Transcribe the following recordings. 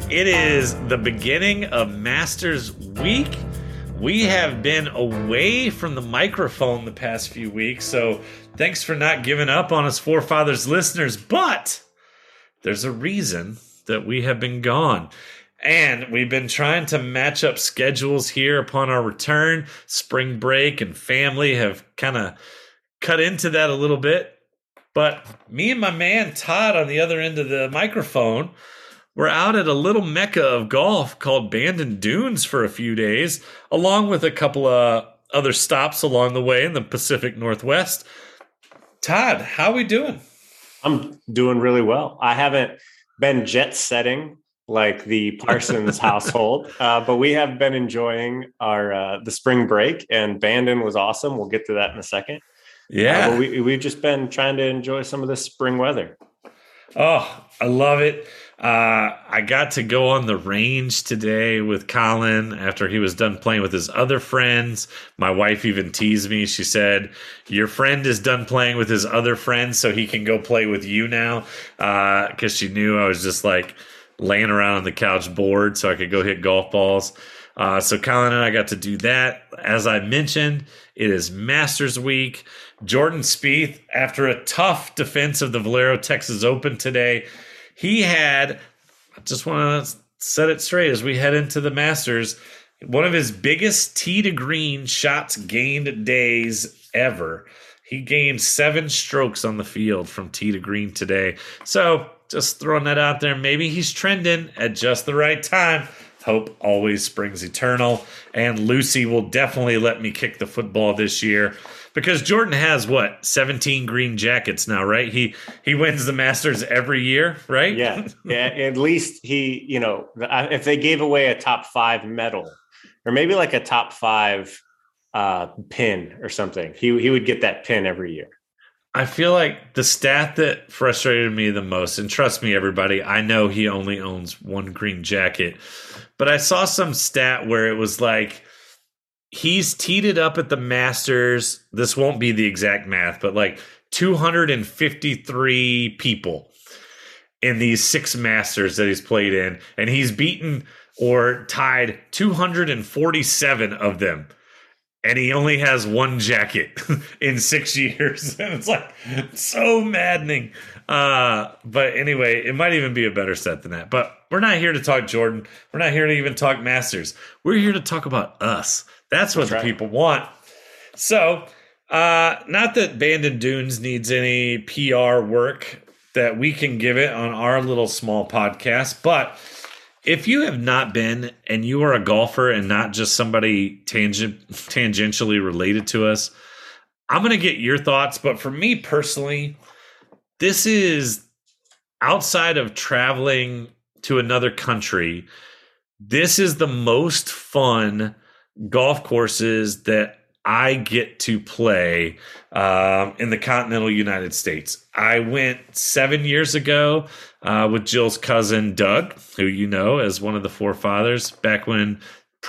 It is the beginning of Masters Week. We have been away from the microphone the past few weeks, so thanks for not giving up on us, Forefathers listeners. But there's a reason that we have been gone. And we've been trying to match up schedules here upon our return. Spring break and family have kind of cut into that a little bit. But me and my man Todd on the other end of the microphone, we're out at a little mecca of golf called Bandon Dunes for a few days, along with a couple of other stops along the way in the Pacific Northwest. Todd, how we doing? I'm doing really well. I haven't been jet setting like the Parsons household, but we have been enjoying our the spring break, and Bandon was awesome. We'll get to that in a second. Yeah. But we've just been trying to enjoy some of this spring weather. Oh, I love it. I got to go on the range today with Colin after he was done playing with his other friends. My wife even teased me. She said, your friend is done playing with his other friends, so he can go play with you now. Because she knew I was just like laying around on the couch bored so I could go hit golf balls. So Colin and I got to do that. As I mentioned, it is Masters Week. Jordan Spieth, after a tough defense of the Valero Texas Open today, he had, I just want to set it straight as we head into the Masters, one of his biggest tee to green shots gained days ever. He gained 7 strokes on the field from tee to green today. So just throwing that out there. Maybe he's trending at just the right time. Hope always springs eternal. And Lucy will definitely let me kick the football this year. Because Jordan has, 17 green jackets now, right? He wins the Masters every year, right? Yeah. At least he, if they gave away a top 5 medal or maybe like a top 5 pin or something, he would get that pin every year. I feel like the stat that frustrated me the most, and trust me, everybody, I know he only owns 1 green jacket, but I saw some stat where it was like, he's teed it up at the Masters. This won't be the exact math, but like 253 people in these 6 Masters that he's played in. And he's beaten or tied 247 of them. And he only has 1 jacket in 6 years. And it's like so maddening. But anyway, it might even be a better set than that. But we're not here to talk Jordan. We're not here to even talk Masters. We're here to talk about us. That's what the people want. So, not that Bandon Dunes needs any PR work that we can give it on our little small podcast, but if you have not been and you are a golfer and not just somebody tangentially related to us, I'm going to get your thoughts. But for me personally, this is outside of traveling to another country. This is the most fun golf courses that I get to play in the continental United States. I went 7 years ago with Jill's cousin Doug, who you know as one of the Forefathers, back when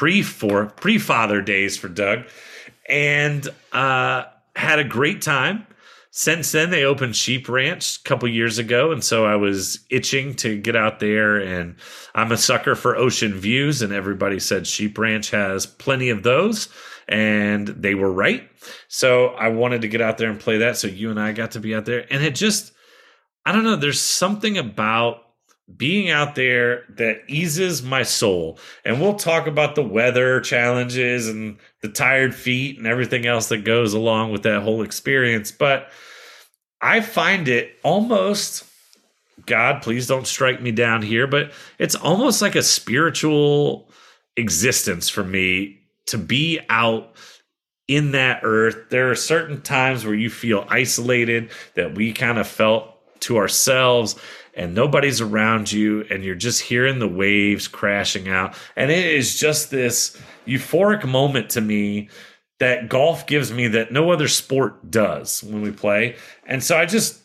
pre-father days for Doug, and had a great time. Since then, they opened Sheep Ranch a couple years ago, and so I was itching to get out there, and I'm a sucker for ocean views, and everybody said Sheep Ranch has plenty of those, and they were right. So I wanted to get out there and play that, so you and I got to be out there, and it just, I don't know, there's something about being out there that eases my soul. And we'll talk about the weather challenges and the tired feet and everything else that goes along with that whole experience. But I find it almost, God, please don't strike me down here, but it's almost like a spiritual existence for me to be out in that earth. There are certain times where you feel isolated, that we kind of felt to ourselves, and nobody's around you, and you're just hearing the waves crashing out. And it is just this euphoric moment to me that golf gives me that no other sport does when we play. And so I just,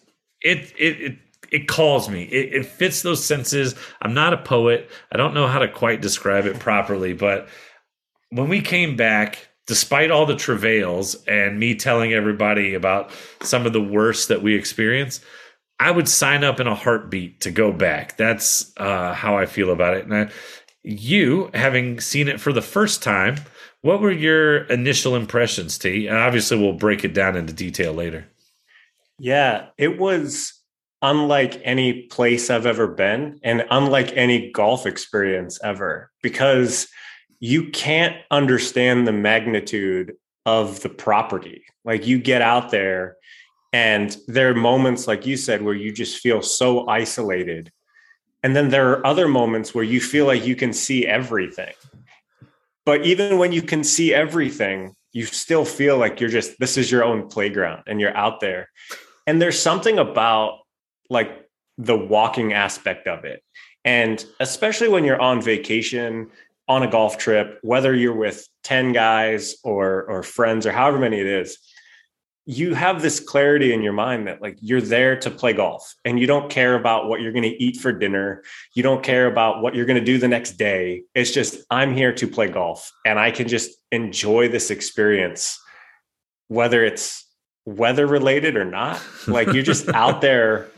it calls me. It fits those senses. I'm not a poet. I don't know how to quite describe it properly, but when we came back, despite all the travails and me telling everybody about some of the worst that we experienced, I would sign up in a heartbeat to go back. That's how I feel about it. And you, having seen it for the first time, what were your initial impressions, T? And obviously, we'll break it down into detail later. Yeah, it was unlike any place I've ever been and unlike any golf experience ever, because you can't understand the magnitude of the property. Like, you get out there and there are moments, like you said, where you just feel so isolated. And then there are other moments where you feel like you can see everything. But even when you can see everything, you still feel like this is your own playground and you're out there. And there's something about like the walking aspect of it. And especially when you're on vacation, on a golf trip, whether you're with 10 guys or friends or however many it is, you have this clarity in your mind that like you're there to play golf and you don't care about what you're going to eat for dinner. You don't care about what you're going to do the next day. It's just, I'm here to play golf and I can just enjoy this experience, whether it's weather related or not. Like, you're just out there,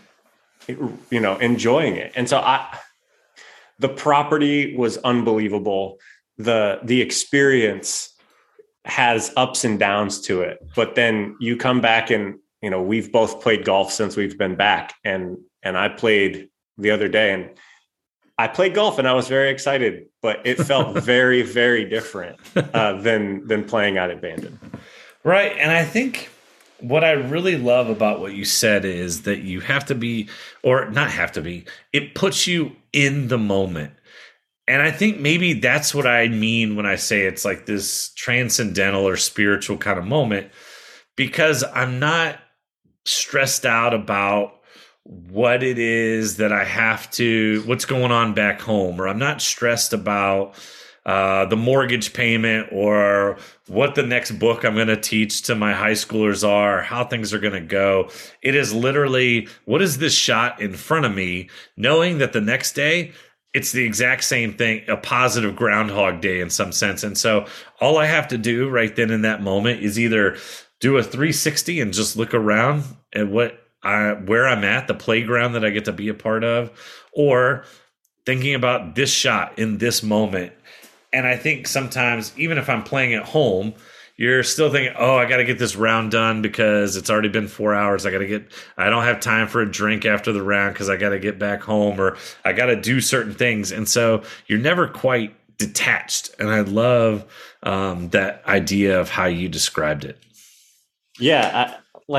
enjoying it. And so the property was unbelievable. The experience has ups and downs to it, but then you come back and, we've both played golf since we've been back. And I played the other day and I played golf and I was very excited, but it felt very, very different than playing out at Bandon. Right. And I think what I really love about what you said is that you have to be, or not have to be, it puts you in the moment. And I think maybe that's what I mean when I say it's like this transcendental or spiritual kind of moment, because I'm not stressed out about what it is that I have to, what's going on back home, or I'm not stressed about the mortgage payment or what the next book I'm going to teach to my high schoolers are, how things are going to go. It is literally, what is this shot in front of me, knowing that the next day, it's the exact same thing, a positive Groundhog Day in some sense. And so all I have to do right then in that moment is either do a 360 and just look around at where I'm at, the playground that I get to be a part of, or thinking about this shot in this moment. And I think sometimes, even if I'm playing at home, you're still thinking, oh, I got to get this round done because it's already been 4 hours. I don't have time for a drink after the round because I got to get back home, or I got to do certain things. And so you're never quite detached. And I love that idea of how you described it. Yeah.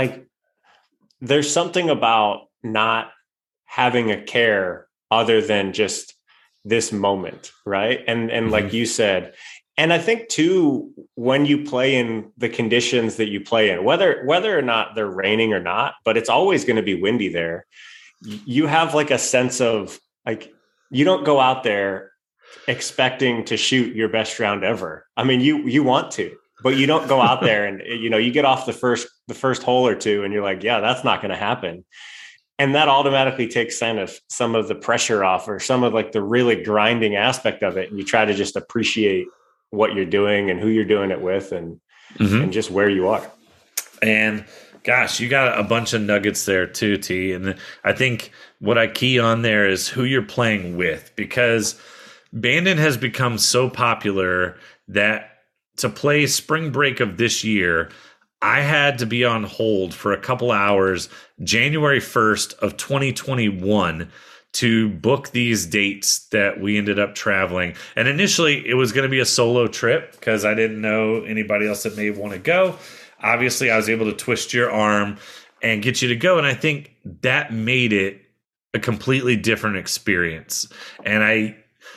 There's something about not having a care other than just this moment. Right. And mm-hmm. Like you said, and I think too, when you play in the conditions that you play in, whether or not they're raining or not, but it's always going to be windy there. You have like a sense of like, you don't go out there expecting to shoot your best round ever. I mean, you want to, but you don't go out there and, you get off the first hole or two and you're like, yeah, that's not going to happen. And that automatically takes some of the pressure off, or some of like the really grinding aspect of it. And you try to just appreciate what you're doing and who you're doing it with, and mm-hmm. and just where you are. And gosh, you got a bunch of nuggets there too, T. And I think what I key on there is who you're playing with, because Bandon has become so popular that to play spring break of this year, I had to be on hold for a couple hours, January 1st of 2021, to book these dates that we ended up traveling. And initially it was going to be a solo trip because I didn't know anybody else that may want to go. Obviously I was able to twist your arm and get you to go. And I think that made it a completely different experience. And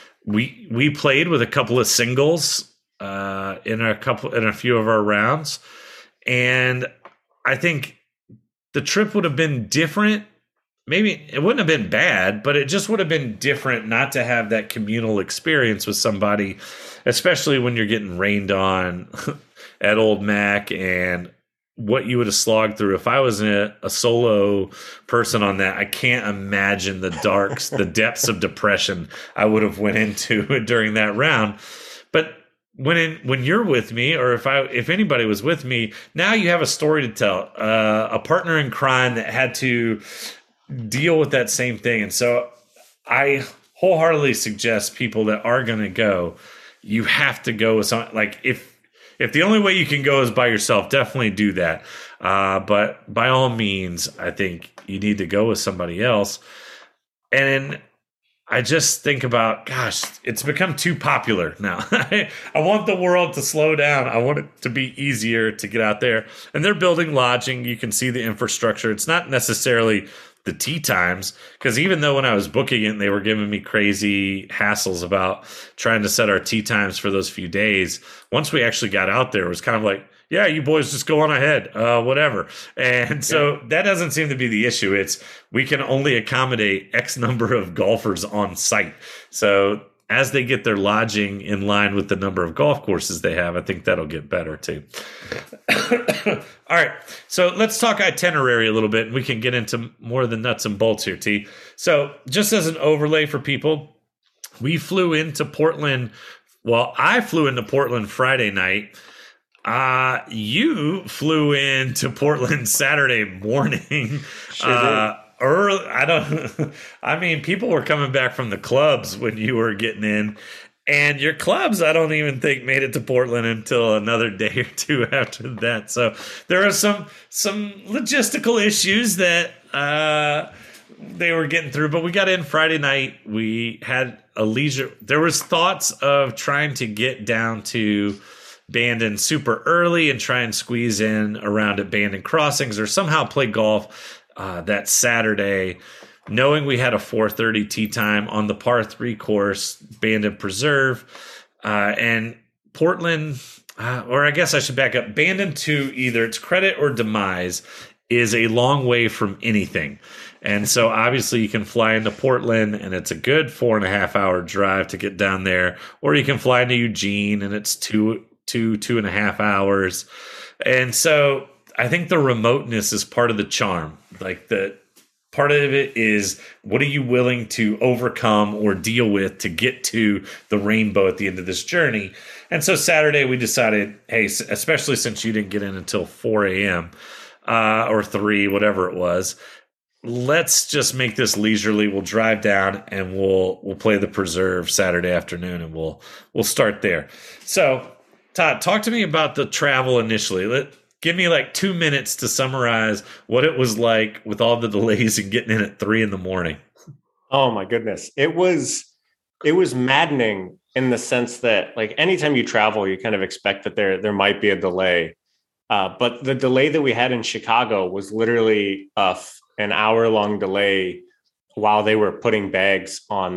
we played with a couple of singles in a few of our rounds. And I think the trip would have been different. Maybe it wouldn't have been bad, but it just would have been different not to have that communal experience with somebody, especially when you're getting rained on at Old Mac, and what you would have slogged through. If I was a solo person on that, I can't imagine the depths of depression I would have went into during that round. But when you're with me, or if anybody was with me, now you have a story to tell, a partner in crime that had to deal with that same thing. And so I wholeheartedly suggest people that are going to go, you have to go with someone. Like if the only way you can go is by yourself, definitely do that. But by all means, I think you need to go with somebody else. And I just think about, gosh, it's become too popular now. I want the world to slow down. I want it to be easier to get out there. And they're building lodging. You can see the infrastructure. It's not necessarily the tee times, because even though when I was booking it, they were giving me crazy hassles about trying to set our tee times for those few days. Once we actually got out there, it was kind of like, yeah, you boys just go on ahead, whatever. And so that doesn't seem to be the issue. It's we can only accommodate X number of golfers on site. So as they get their lodging in line with the number of golf courses they have, I think that'll get better too. All right, so let's talk itinerary a little bit, and we can get into more of the nuts and bolts here, T. So just as an overlay for people, we flew into Portland. Well, I flew into Portland Friday night. You flew into Portland Saturday morning. Sure Early, I mean, people were coming back from the clubs when you were getting in, and your clubs, I don't even think made it to Portland until another day or two after that. So there are some logistical issues that they were getting through, but we got in Friday night. We had a leisure. There was thoughts of trying to get down to Bandon super early and try and squeeze in around at Bandon Crossings or somehow play golf that Saturday, knowing we had a 4:30 tee time on the par 3 course, Bandon Preserve, and Portland, or I guess I should back up. Bandon to either its credit or demise is a long way from anything. And so obviously you can fly into Portland and it's a good 4.5 hour drive to get down there, or you can fly into Eugene and it's 2.5 hours. And so I think the remoteness is part of the charm. Like the part of it is, what are you willing to overcome or deal with to get to the rainbow at the end of this journey? And so Saturday we decided, hey, especially since you didn't get in until 4 a.m. Or 3, whatever it was, let's just make this leisurely. We'll drive down and we'll play the Preserve Saturday afternoon, and we'll start there. So Todd, talk to me about the travel initially. Give me like 2 minutes to summarize what it was like with all the delays and getting in at 3 a.m. Oh my goodness. It was maddening in the sense that, like, anytime you travel, you kind of expect that there might be a delay. But the delay that we had in Chicago was literally an hour-long delay while they were putting bags on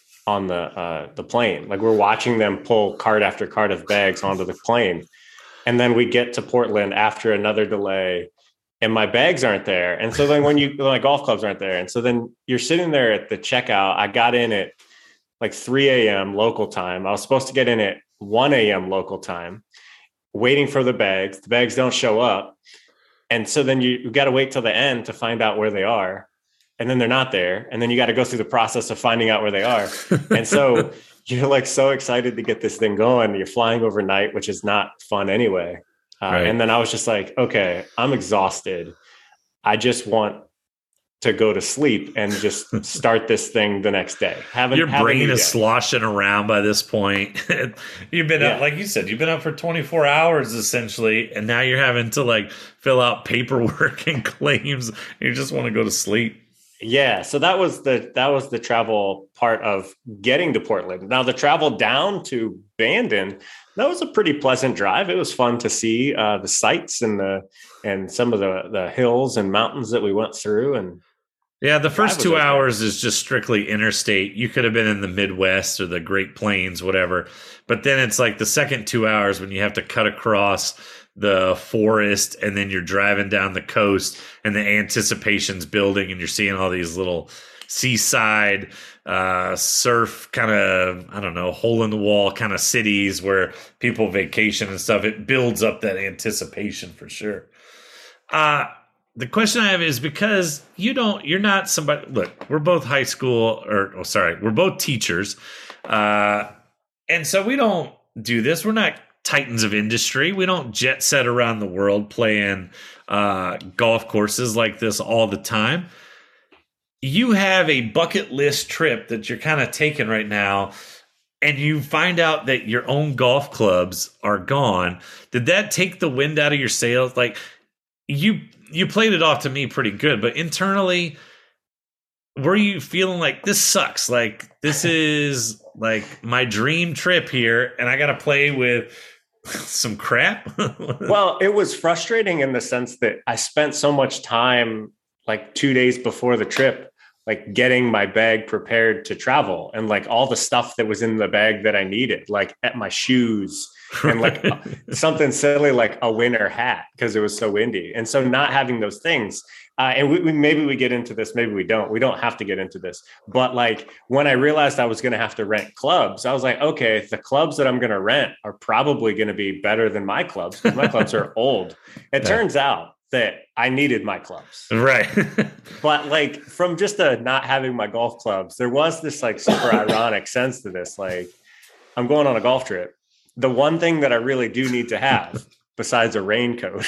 the plane. Like, we're watching them pull cart after cart of bags onto the plane. And then we get to Portland after another delay and my bags aren't there. And so then my golf clubs aren't there. And so then you're sitting there at the checkout. I got in at like 3 a.m. local time. I was supposed to get in at 1 a.m. local time, waiting for the bags. The bags don't show up. And so then you got to wait till the end to find out where they are. And then they're not there. And then you got to go through the process of finding out where they are. And so you're like so excited to get this thing going. You're flying overnight, which is not fun anyway. Right. And then I was just like, okay, I'm exhausted. I just want to go to sleep and just start this thing the next day. Your brain is sloshing around by this point. You've been up, like you said, you've been up for 24 hours essentially. And now you're having to like fill out paperwork and claims. You just want to go to sleep. Yeah, so that was the travel part of getting to Portland. Now the travel down to Bandon, that was a pretty pleasant drive. It was fun to see the sights and some of the hills and mountains that we went through. And yeah, the first 2 hours is just strictly interstate. You could have been in the Midwest or the Great Plains, whatever. But then it's like the second 2 hours when you have to cut across the forest and then you're driving down the coast and the anticipation's building and you're seeing all these little seaside surf kind of, I don't know, hole in the wall kind of cities where people vacation and stuff. It builds up that anticipation for sure. The question I have is, because you're not somebody, look, we're both we're both teachers. And so we don't do this. We're not titans of industry. We don't jet set around the world playing golf courses like this all the time. you have a bucket list trip that you're kind of taking right now, and you find out that your own golf clubs are gone. Did that take the wind out of your sails? Like you played it off to me pretty good, but internally, were you feeling like this sucks? Like this is like my dream trip here, and I got to play with some crap? Well, it was frustrating in the sense that I spent so much time, like 2 days before the trip, like getting my bag prepared to travel, and like all the stuff that was in the bag that I needed, like at my shoes and like something silly like a winter hat because it was so windy. And so not having those things, and we maybe we get into this, maybe we don't have to get into this, but like when I realized I was going to have to rent clubs, I was like, okay, the clubs that I'm going to rent are probably going to be better than my clubs because my clubs are old. It turns out that I needed my clubs. Right. But like from just not having my golf clubs, there was this like super ironic sense to this. Like I'm going on a golf trip. The one thing that I really do need to have besides a raincoat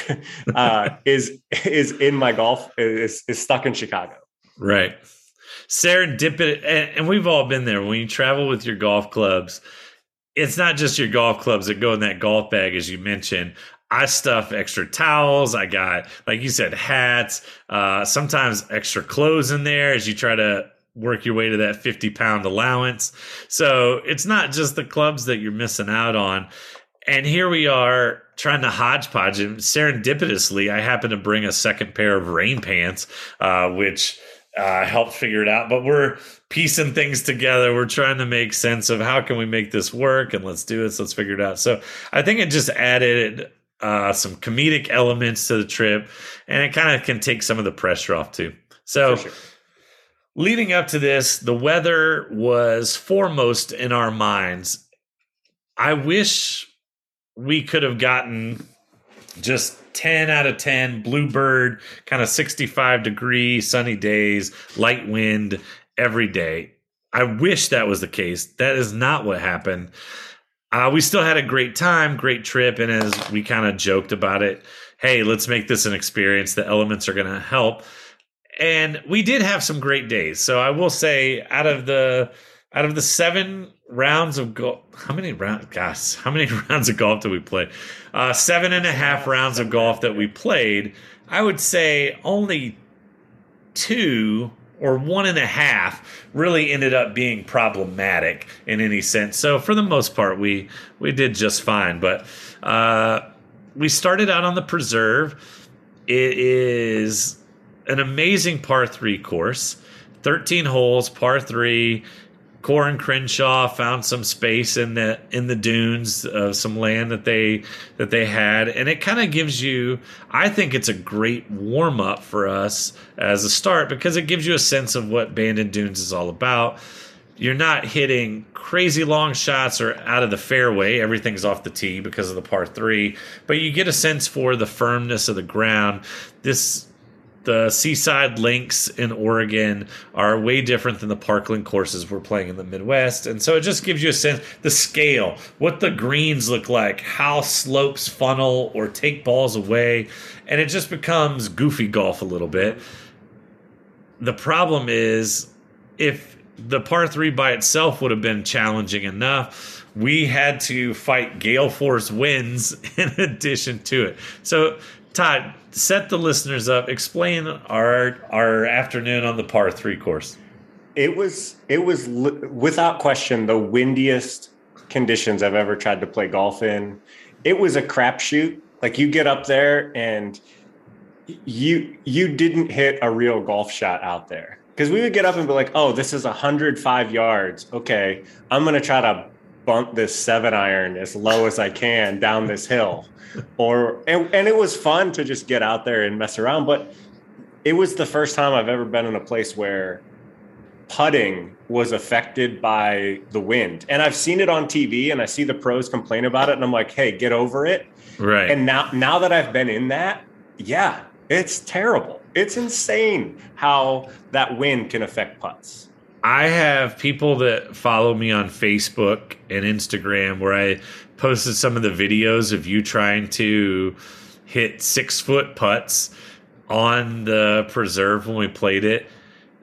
is in my golf is stuck in Chicago. Right. Serendipity. And we've all been there. When you travel with your golf clubs, it's not just your golf clubs that go in that golf bag, as you mentioned. I stuff extra towels. I got, like you said, hats, sometimes extra clothes in there as you try to work your way to that 50-pound allowance. So it's not just the clubs that you're missing out on. And here we are trying to hodgepodge. And serendipitously, I happen to bring a second pair of rain pants, which helped figure it out. But we're piecing things together. We're trying to make sense of how can we make this work, and let's do this. Let's figure it out. So I think it just added some comedic elements to the trip, and it kind of can take some of the pressure off too. So leading up to this, the weather was foremost in our minds. I wish we could have gotten just 10 out of 10 bluebird, kind of 65-degree sunny days, light wind every day. I wish that was the case. That is not what happened. We still had a great time, great trip. And as we kind of joked about it, hey, let's make this an experience. The elements are going to help. And we did have some great days. So I will say out of the 7 rounds of golf, how many rounds of golf did we play? 7.5 rounds of golf that we played. I would say only 2 or 1.5 really ended up being problematic in any sense. So for the most part, we did just fine. But we started out on the Preserve. It is an amazing par 3 course, 13 holes, par 3. Corin Crenshaw found some space in the dunes, some land that they had, and it kind of gives you. I think it's a great warm up for us as a start because it gives you a sense of what Bandon Dunes is all about. You're not hitting crazy long shots or out of the fairway. Everything's off the tee because of the par 3, but you get a sense for the firmness of the ground. The Seaside Links in Oregon are way different than the Parkland courses we're playing in the Midwest. And so it just gives you a sense, the scale, what the greens look like, how slopes funnel or take balls away. And it just becomes goofy golf a little bit. The problem is if the par 3 by itself would have been challenging enough, we had to fight gale force winds in addition to it. So Todd, set the listeners up. Explain our afternoon on the par 3 course. It was without question the windiest conditions I've ever tried to play golf in. It was a crapshoot. Like you get up there and you didn't hit a real golf shot out there because we would get up and be like, oh, this is 105 yards. Okay, I'm going to try to bunt this 7-iron as low as I can down this hill. And it was fun to just get out there and mess around, but it was the first time I've ever been in a place where putting was affected by the wind. And I've seen it on TV and I see the pros complain about it and I'm like, hey, get over it. Right. And now that I've been in that, yeah, it's terrible. It's insane how that wind can affect putts. I have people that follow me on Facebook and Instagram where I posted some of the videos of you trying to hit 6-foot putts on the Preserve when we played it.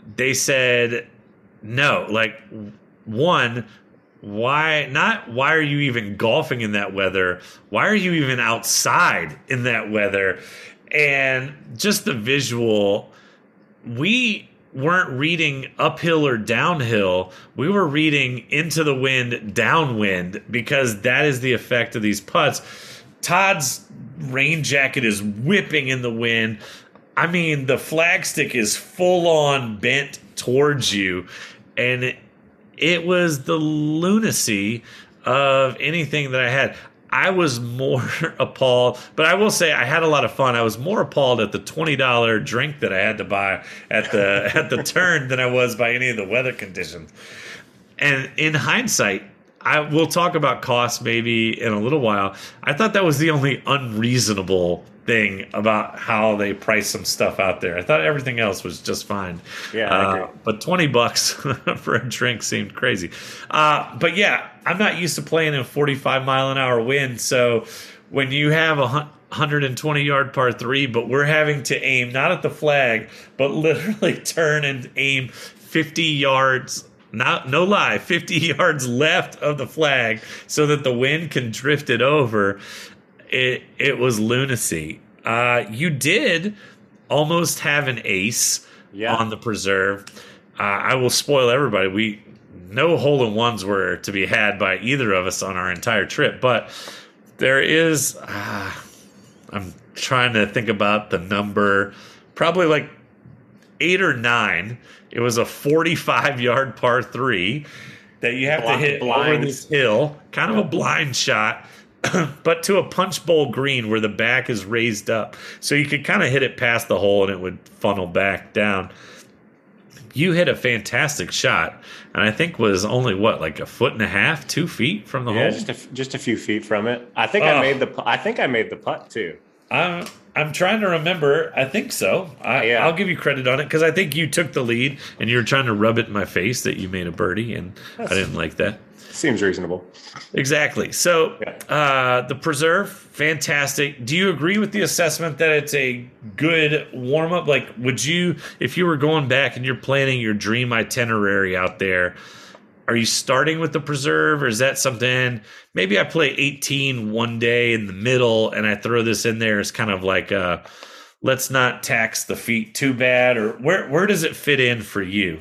they said no. Like, one, why are you even golfing in that weather? Why are you even outside in that weather? And just the visual, we weren't reading uphill or downhill. We were reading into the wind, downwind, because that is the effect of these putts. Todd's rain jacket is whipping in the wind. I mean, the flagstick is full on bent towards you, and it was the lunacy of anything that I had. I was more appalled, but I will say I had a lot of fun. I was more appalled at the $20 drink that I had to buy at the turn than I was by any of the weather conditions. And in hindsight, I will talk about cost maybe in a little while. I thought that was the only unreasonable thing about how they price some stuff out there. I thought everything else was just fine. Yeah, I agree. But $20 for a drink seemed crazy. But yeah, I'm not used to playing in 45 mile an hour wind. So when you have a 120 yard par three, but we're having to aim not at the flag, but literally turn and aim 50 yards. No lie, 50 yards left of the flag so that the wind can drift it over. It was lunacy. You did almost have an ace on the preserve. I will spoil everybody. No hole-in-ones were to be had by either of us on our entire trip, but there is. I'm trying to think about the number. Probably like 8 or 9. It was a 45-yard par three that you have to hit over this hill, kind of a blind shot, but to a punch bowl green where the back is raised up. So you could kind of hit it past the hole and it would funnel back down. You hit a fantastic shot, and I think was only like a foot and a half, 2 feet from the hole. Just a few feet from it. I think I made the putt too. I'm trying to remember. I think so. I'll give you credit on it because I think you took the lead and you were trying to rub it in my face that you made a birdie, and I didn't like that. Seems reasonable. Exactly. So the preserve, fantastic. Do you agree with the assessment that it's a good warm-up? Like, would you, if you were going back and you're planning your dream itinerary out there, are you starting with the preserve, or is that something, maybe I play 18 one day in the middle and I throw this in there as kind of like let's not tax the feet too bad, or where does it fit in for you?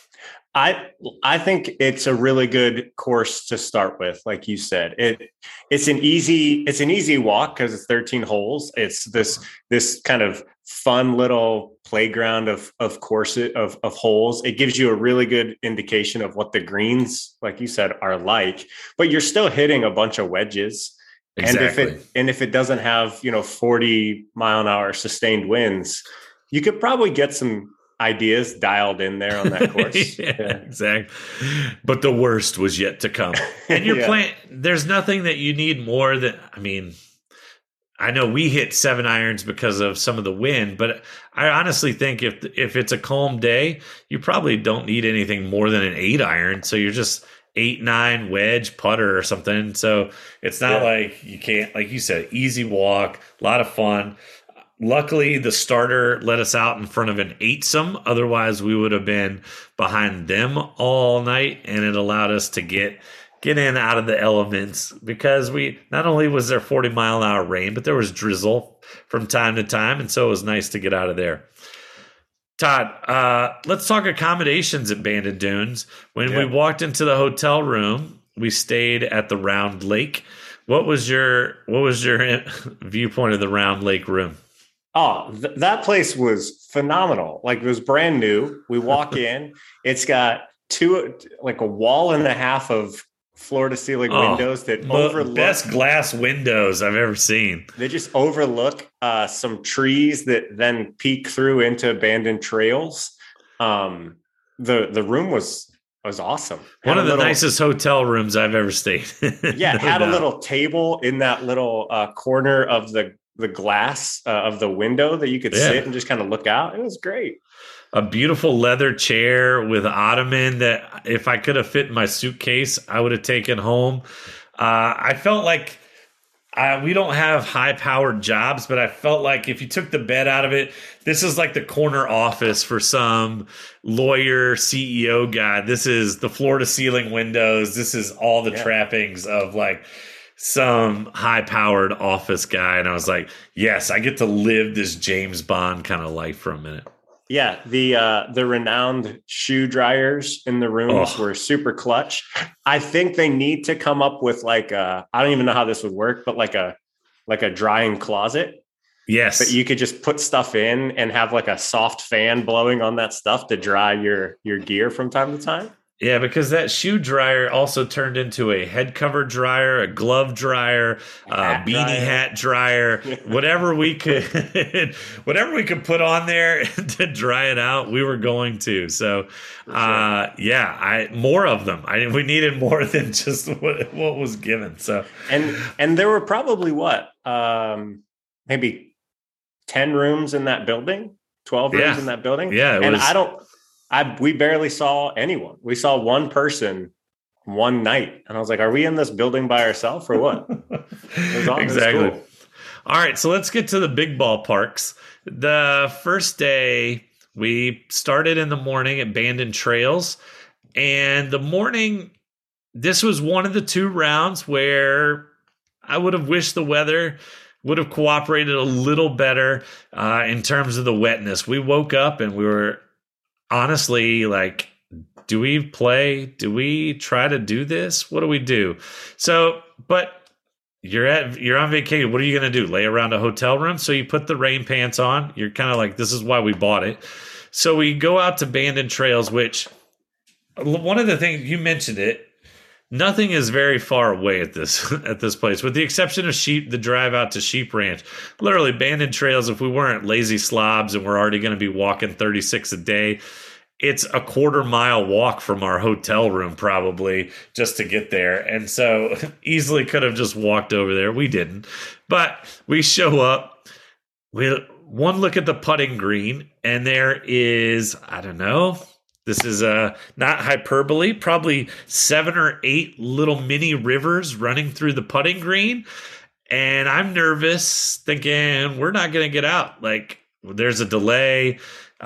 I think it's a really good course to start with. Like you said, it's an easy walk because it's 13 holes. It's this kind of fun little playground of holes. It gives you a really good indication of what the greens, like you said, are like, but you're still hitting a bunch of wedges. Exactly. And if it doesn't have, 40 mile an hour sustained winds, you could probably get some ideas dialed in there on that course. Exactly. But the worst was yet to come. And you're playing, there's nothing that you need more than, I know we hit 7 irons because of some of the wind, but I honestly think if it's a calm day, you probably don't need anything more than an 8 iron. So you're just 8, 9 wedge putter or something. So it's not like you can't, like you said, easy walk, a lot of fun. Luckily, the starter let us out in front of an 8-some. Otherwise, we would have been behind them all night, and it allowed us to get in out of the elements because not only was there 40 mile an hour rain, but there was drizzle from time to time, and so it was nice to get out of there. Todd, let's talk accommodations at Bandon Dunes. When we walked into the hotel room, we stayed at the Round Lake. What was your viewpoint of the Round Lake room? Oh, that place was phenomenal. Like, it was brand new. We walk in, it's got a wall and a half of floor to ceiling windows that overlook. Best glass windows I've ever seen. They just overlook some trees that then peek through into abandoned trails. The room was awesome. One of the nicest hotel rooms I've ever stayed. Had a little table in that little corner of the glass of the window that you could sit and just kind of look out. It was great. A beautiful leather chair with ottoman that if I could have fit in my suitcase, I would have taken home. I felt like we don't have high powered jobs, but I felt like if you took the bed out of it, this is like the corner office for some lawyer, CEO guy. This is the floor to ceiling windows. This is all the trappings of like some high powered office guy. And I was like, yes, I get to live this James Bond kind of life for a minute. Yeah, the renowned shoe dryers in the rooms were super clutch. I think they need to come up with like I don't even know how this would work, but like a drying closet. Yes. That you could just put stuff in and have like a soft fan blowing on that stuff to dry your gear from time to time. Yeah, because that shoe dryer also turned into a head cover dryer, a glove dryer, beanie hat dryer, whatever we could put on there to dry it out, we were going to. So, more of them. We needed more than just what was given. So, and there were probably maybe 10 rooms in that building, 12 rooms in that building. Yeah, we barely saw anyone. We saw one person one night. And I was like, are we in this building by ourselves or what? Exactly. Cool. All right. So let's get to the big ballparks. The first day we started in the morning at Bandon Trails, and this was one of the 2 rounds where I would have wished the weather would have cooperated a little better in terms of the wetness. We woke up and we were honestly like, do we play? Do we try to do this? What do we do? So, but you're on vacation. What are you going to do? Lay around a hotel room? So you put the rain pants on. You're kind of like, this is why we bought it. So we go out to Bandon Trails, which one of the things you mentioned it, nothing is very far away at this place, with the exception of the drive out to Sheep Ranch. Literally, Bandon Trails, if we weren't lazy slobs and we're already going to be walking 36 a day, it's a 1/4 mile walk from our hotel room probably just to get there. And so easily could have just walked over there. We didn't. But we show up. One look at the putting green, and there is, I don't know, this is not hyperbole, probably 7 or 8 little mini rivers running through the putting green. And I'm nervous, thinking we're not going to get out. Like, there's a delay.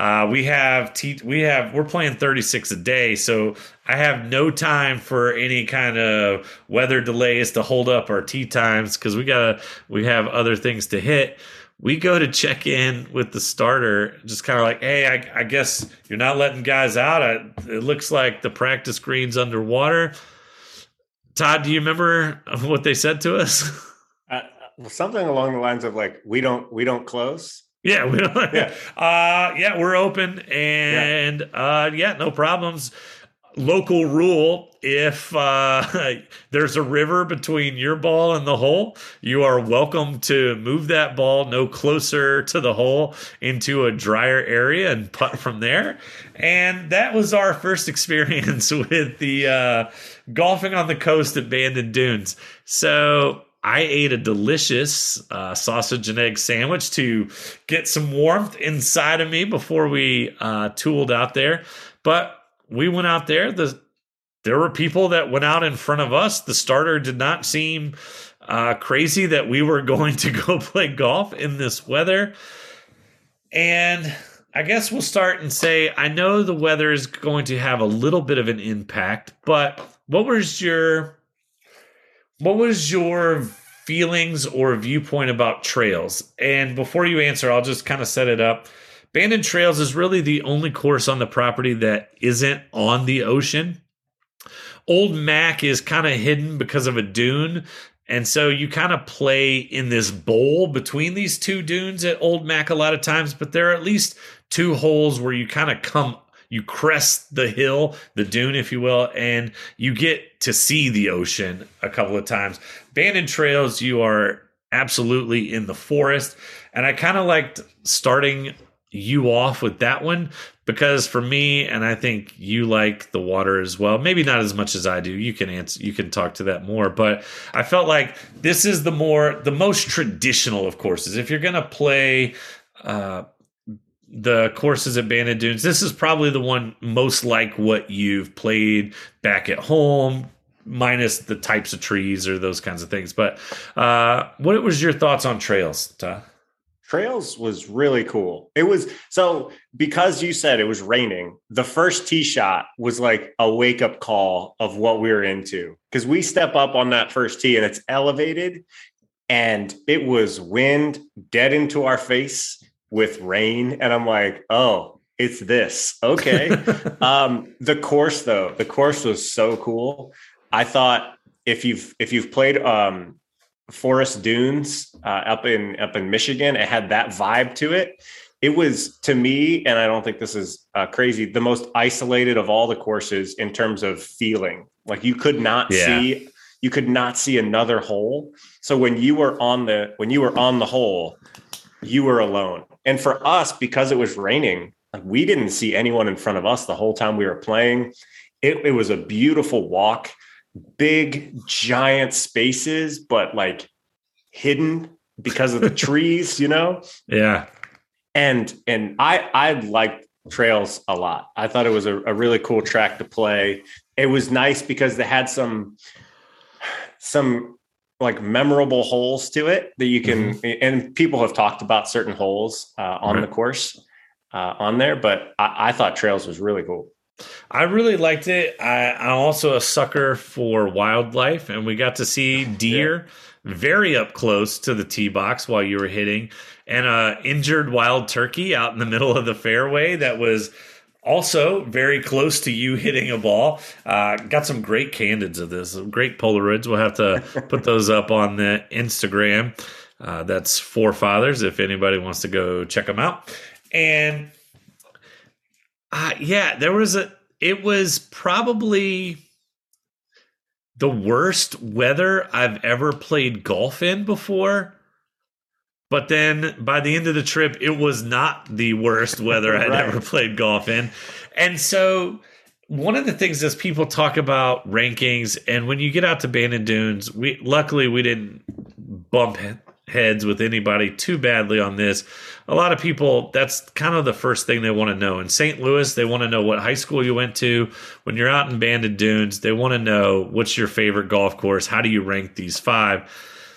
We're playing 36 a day, so I have no time for any kind of weather delays to hold up our tee times because we have other things to hit. We go to check in with the starter, just kind of like, hey, I guess you're not letting guys out. It looks like the practice green's underwater. Todd, do you remember what they said to us? Something along the lines of like, we don't close. Yeah, we don't. Yeah, we're open, and no problems. Local rule: if there's a river between your ball and the hole, you are welcome to move that ball no closer to the hole into a drier area and putt from there. And that was our first experience with the golfing on the coast at Bandon Dunes. So I ate a delicious sausage and egg sandwich to get some warmth inside of me before we tooled out there. But we went out there. There were people that went out in front of us. The starter did not seem crazy that we were going to go play golf in this weather. And I guess we'll start and say, I know the weather is going to have a little bit of an impact, but what was your feelings or viewpoint about trails? And before you answer, I'll just kind of set it up. Bandon Trails is really the only course on the property that isn't on the ocean. Old Mac is kind of hidden because of a dune. And so you kind of play in this bowl between these 2 dunes at Old Mac a lot of times, but there are at least 2 holes where you kind of you crest the hill, the dune, if you will, and you get to see the ocean a couple of times. Bandon Trails, you are absolutely in the forest. And I kind of liked starting you off with that one because for me, and I think you like the water as well, maybe not as much as I do. You can talk to that more, but I felt like this is the most traditional of courses. If you're going to play the courses at Bandon Dunes, this is probably the one most like what you've played back at home, minus the types of trees or those kinds of things. But what was your thoughts on trails, Todd? Trails was really cool. It was so because you said it was raining, the first tee shot was like a wake up call of what we were into. Because we step up on that first tee and it's elevated and it was wind dead into our face with rain. And I'm like, oh, it's this. Okay. The course was so cool. I thought if you've played Forest Dunes up in Michigan, it had that vibe to it. It was, to me, and I don't think this is crazy, the most isolated of all the courses in terms of feeling. Like you could not see another hole. So when you were on the hole, you were alone. And for us, because it was raining, we didn't see anyone in front of us the whole time we were playing. It was a beautiful walk. Big giant spaces, but like hidden because of the trees, Yeah. And I liked trails a lot. I thought it was a really cool track to play. It was nice because they had some like memorable holes to it that you can, and people have talked about certain holes on the course on there, but I thought trails was really cool. I really liked it. I'm also a sucker for wildlife, and we got to see deer very up close to the tee box while you were hitting, and a injured wild turkey out in the middle of the fairway that was also very close to you hitting a ball. Got some great candids of this, some great Polaroids. We'll have to put those up on the Instagram. That's Four Fathers if anybody wants to go check them out. And it was probably the worst weather I've ever played golf in before. But then by the end of the trip, it was not the worst weather I'd ever played golf in. And so one of the things is people talk about rankings. And when you get out to Bandon Dunes, luckily we didn't bump heads with anybody too badly on this. A lot of people, that's kind of the first thing they want to know. In St. Louis, they want to know what high school you went to. When you're out in Bandon Dunes, they want to know what's your favorite golf course. How do you rank these 5?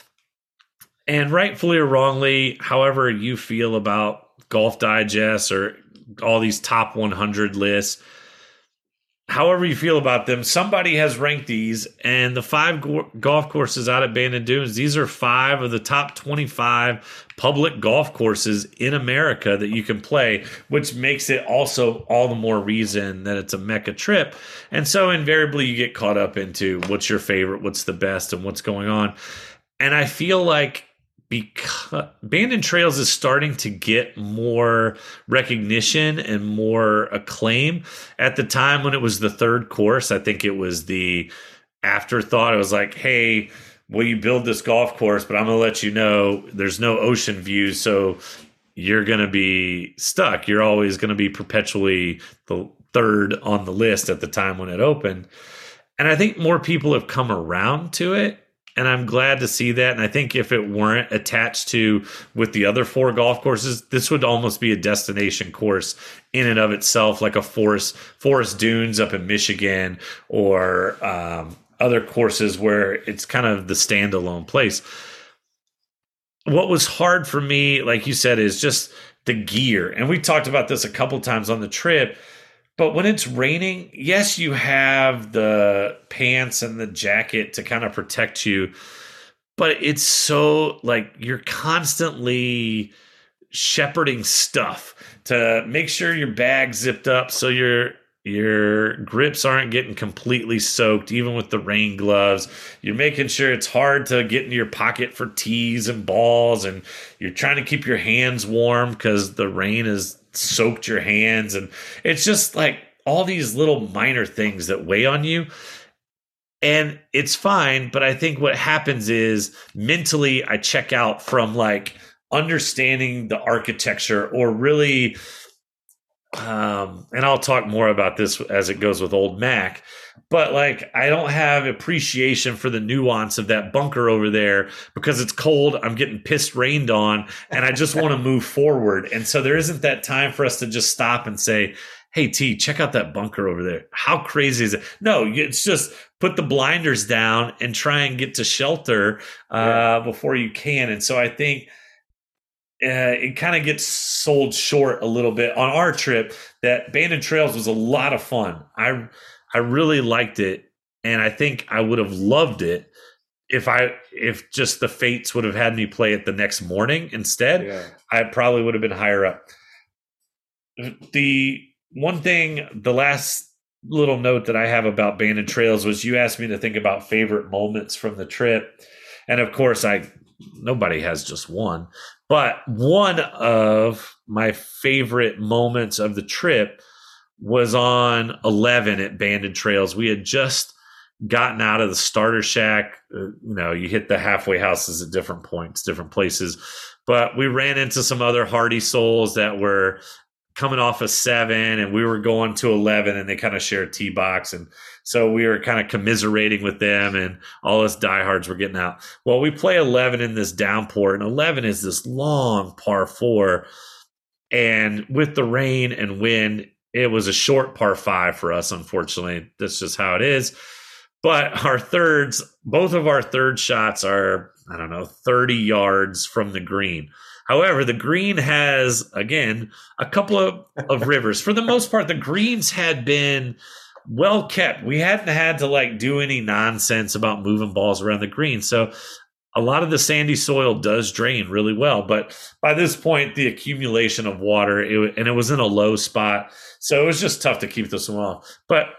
And rightfully or wrongly, however you feel about Golf Digest or all these top 100 lists, however you feel about them, somebody has ranked these, and the 5 golf courses out at Bandon Dunes, these are 5 of the top 25 public golf courses in America that you can play, which makes it also all the more reason that it's a Mecca trip. And so invariably you get caught up into what's your favorite, what's the best, and what's going on. And I feel like because Bandon Trails is starting to get more recognition and more acclaim. At the time when it was the 3rd course, I think it was the afterthought. It was like, hey, will you build this golf course? But I'm going to let you know there's no ocean views, so you're going to be stuck. You're always going to be perpetually the 3rd on the list at the time when it opened. And I think more people have come around to it. And I'm glad to see that. And I think if it weren't attached to with the other 4 golf courses, this would almost be a destination course in and of itself, like a Forest Dunes up in Michigan or other courses where it's kind of the standalone place. What was hard for me, like you said, is just the gear. And we talked about this a couple times on the trip. But when it's raining, yes, you have the pants and the jacket to kind of protect you. But it's so like you're constantly shepherding stuff to make sure your bag's zipped up so your grips aren't getting completely soaked, even with the rain gloves. You're making sure it's hard to get into your pocket for tees and balls. And you're trying to keep your hands warm because the rain has soaked your hands. And it's just like all these little minor things that weigh on you. And it's fine. But I think what happens is mentally I check out from like understanding the architecture or really, and I'll talk more about this as it goes with Old Mac, but like I don't have appreciation for the nuance of that bunker over there because it's cold. I'm getting pissed rained on and I just want to move forward. And so there isn't that time for us to just stop and say, hey T, check out that bunker over there. How crazy is it? No, it's just put the blinders down and try and get to shelter before you can. And so I think it kind of gets sold short a little bit on our trip. That Bandon Trails was a lot of fun. I really liked it, and I think I would have loved it if just the fates would have had me play it the next morning instead. Yeah. I probably would have been higher up. The one thing, the last little note that I have about Bandon Trails was you asked me to think about favorite moments from the trip, and of course, nobody has just one. But one of my favorite moments of the trip was on 11 at Bandon Trails. We had just gotten out of the starter shack. You hit the halfway houses at different points, different places. But we ran into some other hardy souls that were coming off of 7, and we were going to 11, and they kind of shared tee box. And so we were kind of commiserating with them, and all us diehards were getting out. Well, we play 11 in this downpour, and 11 is this long par 4. And with the rain and wind, it was a short par 5 for us, unfortunately. That's just how it is. But both of our third shots are, 30 yards from the green. However, the green has, again, a couple of rivers. For the most part, the greens had been well kept. We hadn't had to do any nonsense about moving balls around the green. So a lot of the sandy soil does drain really well. But by this point, the accumulation of water, it was in a low spot. So it was just tough to keep this one off. But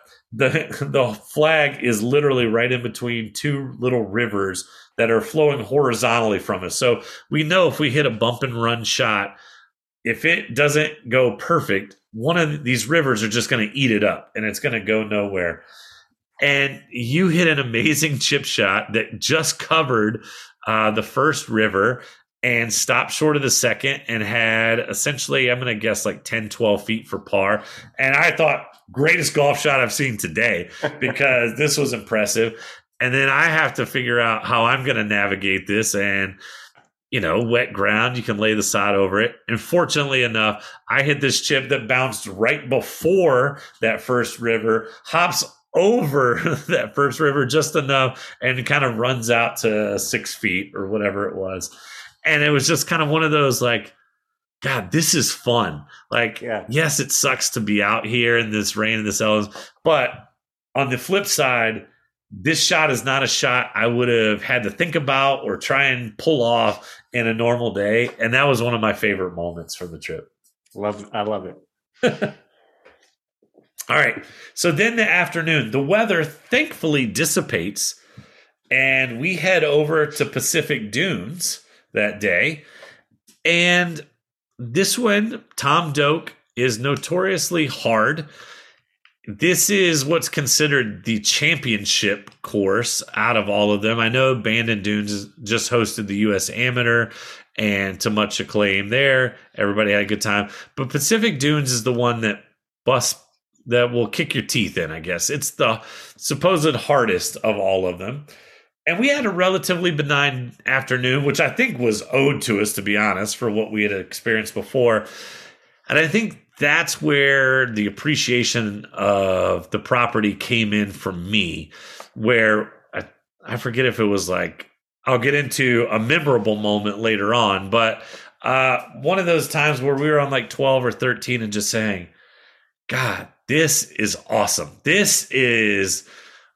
the flag is literally right in between two little rivers that are flowing horizontally from us. So we know if we hit a bump and run shot, if it doesn't go perfect, one of these rivers are just going to eat it up and it's going to go nowhere. And you hit an amazing chip shot that just covered the first river and stopped short of the second and had essentially, I'm going to guess 10, 12 feet for par. And I thought, greatest golf shot I've seen today because this was impressive. And then I have to figure out how I'm going to navigate this. And, wet ground, you can lay the sod over it. And fortunately enough, I hit this chip that bounced right before that first river, hops over that first river just enough, and kind of runs out to 6 feet or whatever it was. And it was just kind of one of those God, this is fun. Yes, it sucks to be out here in this rain and this elements, but on the flip side, this shot is not a shot I would have had to think about or try and pull off in a normal day. And that was one of my favorite moments from the trip. I love it. All right. So then the afternoon, the weather thankfully dissipates and we head over to Pacific Dunes that day. And this one, Tom Doak, is notoriously hard. This is what's considered the championship course out of all of them. I know Bandon Dunes just hosted the U.S. Amateur, and to much acclaim there, everybody had a good time. But Pacific Dunes is the one that will kick your teeth in, I guess. It's the supposed hardest of all of them. And we had a relatively benign afternoon, which I think was owed to us, to be honest, for what we had experienced before. And I think that's where the appreciation of the property came in for me, where I forget if it was I'll get into a memorable moment later on, but one of those times where we were on 12 or 13 and just saying, God, this is awesome. This is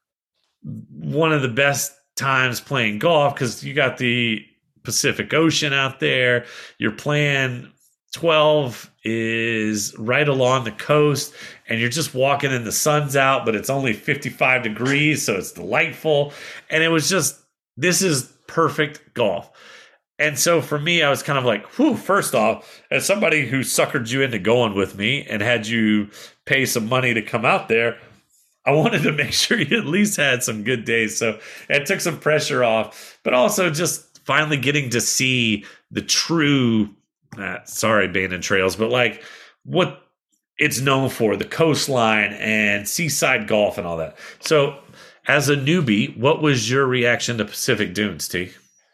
one of the best times playing golf because you got the Pacific Ocean out there. You're playing 12 is right along the coast and you're just walking and the sun's out, but it's only 55 degrees. So it's delightful. And it was just, this is perfect golf. And so for me, I was kind of whew, first off, as somebody who suckered you into going with me and had you pay some money to come out there, I wanted to make sure you at least had some good days. So it took some pressure off, but also just finally getting to see the true, Bandon Trails, but what it's known for, the coastline and seaside golf and all that. So as a newbie, what was your reaction to Pacific Dunes, T?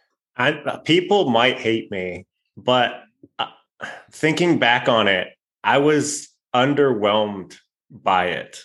People might hate me, but thinking back on it, I was underwhelmed by it.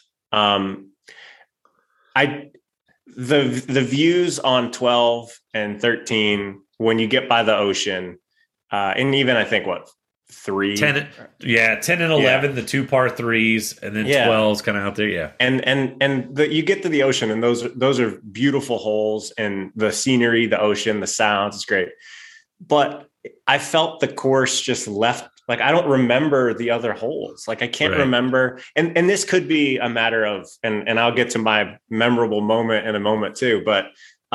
The views on 12 and 13 when you get by the ocean, and even I think 10 and 11, the 2 par 3s, and then 12's kind of out there. And you get to the ocean, and those are beautiful holes, and the scenery, the ocean, the sounds, it's great. But I felt the course just left. Like, I don't remember the other holes. Like, I can't remember. And this could be a matter of, and I'll get to my memorable moment in a moment too, but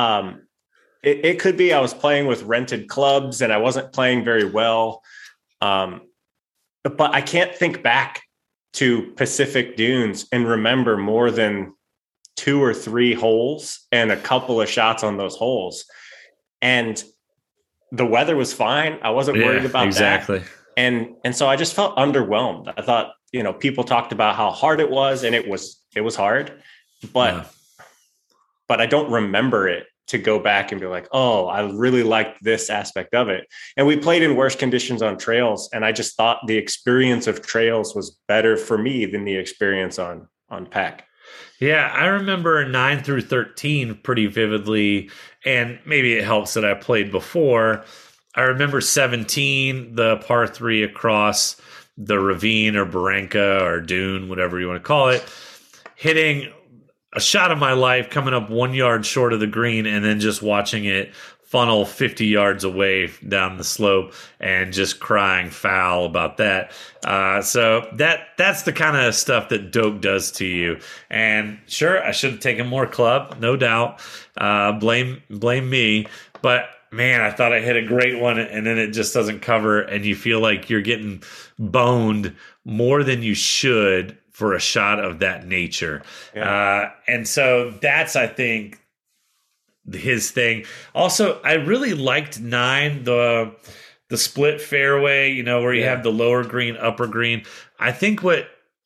it could be I was playing with rented clubs and I wasn't playing very well. But I can't think back to Pacific Dunes and remember more than 2 or 3 holes and a couple of shots on those holes. And the weather was fine. I wasn't worried about that. And so I just felt underwhelmed. I thought, people talked about how hard it was, and it was hard, but I don't remember it to go back and be like, oh, I really liked this aspect of it. And we played in worse conditions on trails, and I just thought the experience of trails was better for me than the experience on PAC. Yeah, I remember 9 through 13 pretty vividly, and maybe it helps that I played before. I remember 17, the par 3 across the ravine or barranca or dune, whatever you want to call it, hitting a shot of my life, coming up 1 yard short of the green, and then just watching it funnel 50 yards away down the slope and just crying foul about that. So that's the kind of stuff that dope does to you. And sure, I should have taken more club, no doubt. Blame me. But man, I thought I hit a great one, and then it just doesn't cover, and you feel like you're getting boned more than you should for a shot of that nature. Yeah. And so that's, I think, his thing. Also, I really liked 9, the split fairway, where you have the lower green, upper green. I think what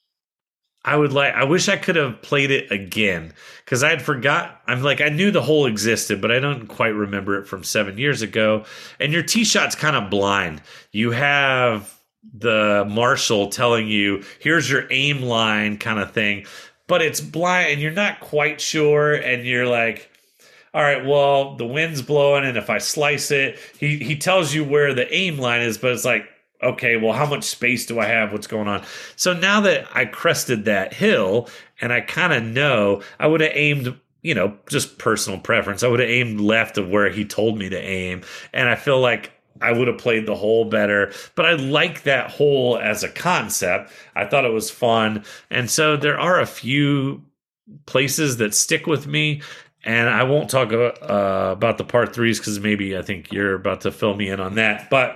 I would like, I wish I could have played it again, because I had forgot. I knew the hole existed, but I don't quite remember it from 7 years ago. And your tee shot's kind of blind. You have the marshal telling you, here's your aim line kind of thing, but it's blind and you're not quite sure. And you're like, all right, well, the wind's blowing, and if I slice it, he tells you where the aim line is, but it's like, okay, well, how much space do I have? What's going on? So now that I crested that hill and I kind of know, I would have aimed, just personal preference, I would have aimed left of where he told me to aim. And I feel like I would have played the hole better. But I like that hole as a concept. I thought it was fun. And so there are a few places that stick with me. And I won't talk about the par 3s because maybe I think you're about to fill me in on that. But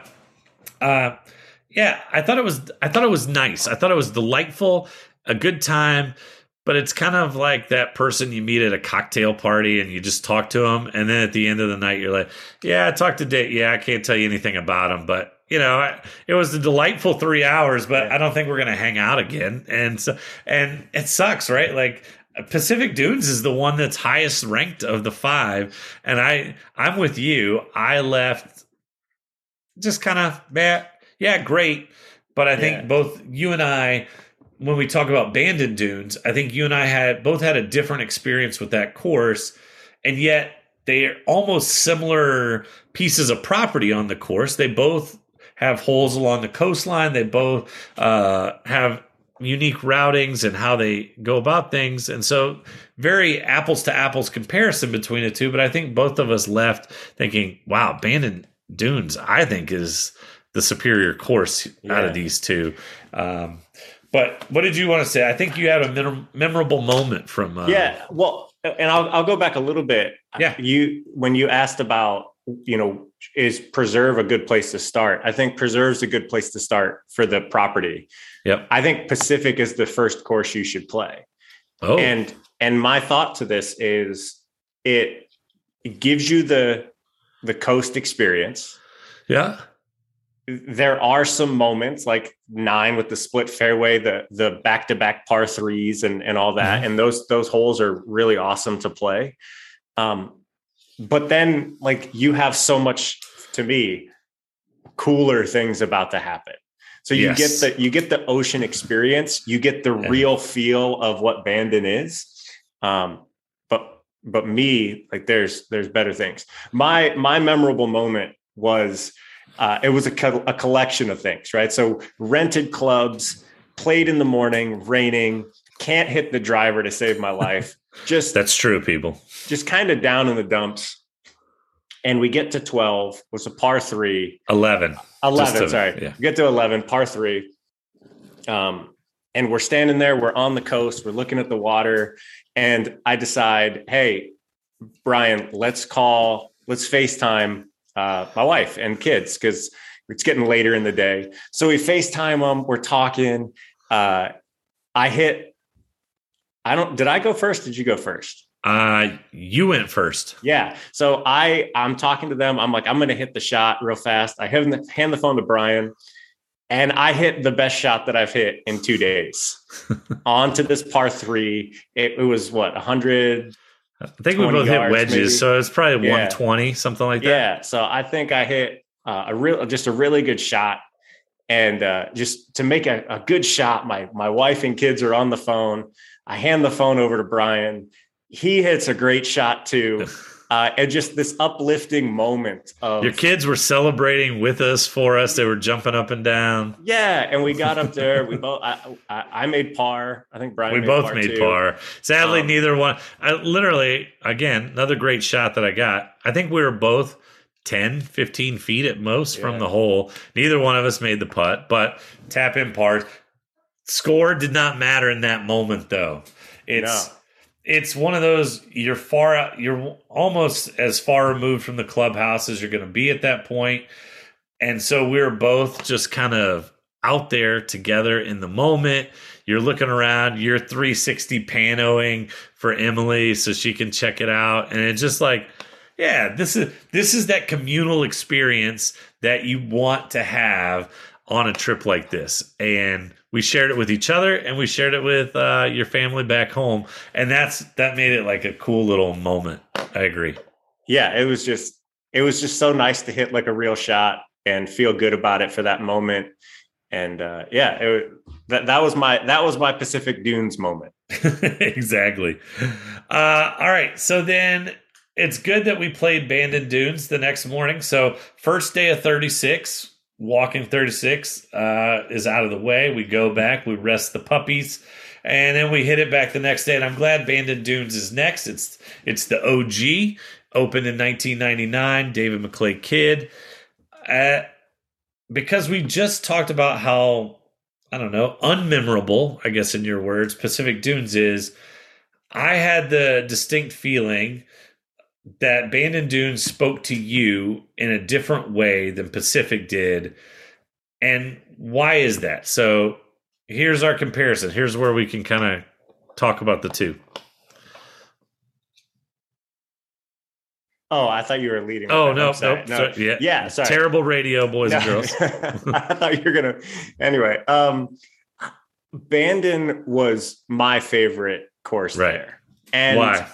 I thought it was nice. I thought it was delightful, a good time. But it's kind of like that person you meet at a cocktail party and you just talk to them, and then at the end of the night you're like, "Yeah, I talked to Dave. Yeah, I can't tell you anything about him, but it was a delightful 3 hours. But I don't think we're gonna hang out again." And it sucks, right? Like, Pacific Dunes is the one that's highest ranked of the 5. And I'm with you. I left just kind of, great. But I think both you and I, when we talk about Bandon Dunes, I think you and I both had a different experience with that course. And yet they're almost similar pieces of property on the course. They both have holes along the coastline. They both have unique routings and how they go about things. And so very apples to apples comparison between the two. But I think both of us left thinking, wow, Bandon Dunes, I think, is the superior course out of these two. But what did you want to say? I think you had a memorable moment from. Well, and I'll go back a little bit. Yeah. When you asked about, is Preserve a good place to start? I think Preserve's a good place to start for the property. Yep. I think Pacific is the first course you should play. Oh. And my thought to this is it gives you the coast experience. Yeah. There are some moments like 9 with the split fairway, the back-to-back par 3s and all that. Mm-hmm. And those holes are really awesome to play. But then, like, you have so much, to me, cooler things about to happen. So you get the ocean experience, you get the real feel of what Bandon is. But me, like there's better things. My memorable moment was it was a collection of things, right? So rented clubs, played in the morning, raining, can't hit the driver to save my life. That's true, people. Just kind of down in the dumps. And we get to 12, was a par 3. 11. Sorry. Yeah. We get to 11, par 3. And we're standing there. We're on the coast. We're looking at the water. And I decide, hey, Brian, let's FaceTime my wife and kids because it's getting later in the day. So we FaceTime them. We're talking. Did I go first? Did you go first? You went first. Yeah. So I'm talking to them. I'm like, I'm going to hit the shot real fast. I hand the phone to Brian and I hit the best shot that I've hit in 2 days onto this par 3. It was what, 100. I think we both hit wedges. Maybe. So it's probably 120, something like that. Yeah. So I think I hit a really good shot. And just to make a good shot, my wife and kids are on the phone. I hand the phone over to Brian. He hits a great shot too. And just this uplifting moment of your kids were celebrating with us for us. They were jumping up and down. Yeah. And we got up there. We both, I made par. I think Brian, made par. Sadly, neither one, literally, again, another great shot that I got. I think we were both 10, 15 feet at most from the hole. Neither one of us made the putt, but tap in par. Score did not matter in that moment though. It's one of those, you're far out, you're almost as far removed from the clubhouse as you're going to be at that point. And so we were both just kind of out there together in the moment. You're looking around, you're 360 panoing for Emily so she can check it out. And it's just like, yeah, this is that communal experience that you want to have on a trip like this. And we shared it with each other and we shared it with your family back home. And that made it like a cool little moment. I agree. Yeah, it was just so nice to hit like a real shot and feel good about it for that moment. And that was my Pacific Dunes moment. Exactly. All right. So then it's good that we played Bandon Dunes the next morning. So first day of 36, walking 36 is out of the way. We go back, we rest the puppies, and then we hit it back the next day. And I'm glad Bandon Dunes is next. It's the OG, opened in 1999, David McClay Kidd. Because we just talked about how, I don't know, unmemorable, I guess in your words, Pacific Dunes is, I had the distinct feeling that Bandon Dunes spoke to you in a different way than Pacific did. And why is that? So here's our comparison. Here's where we can kind of talk about the two. Oh, I thought you were leading. Oh, no. Sorry. Yeah, sorry. Terrible radio, boys and girls. I thought you were going to. Anyway, Bandon was my favorite course there. And why?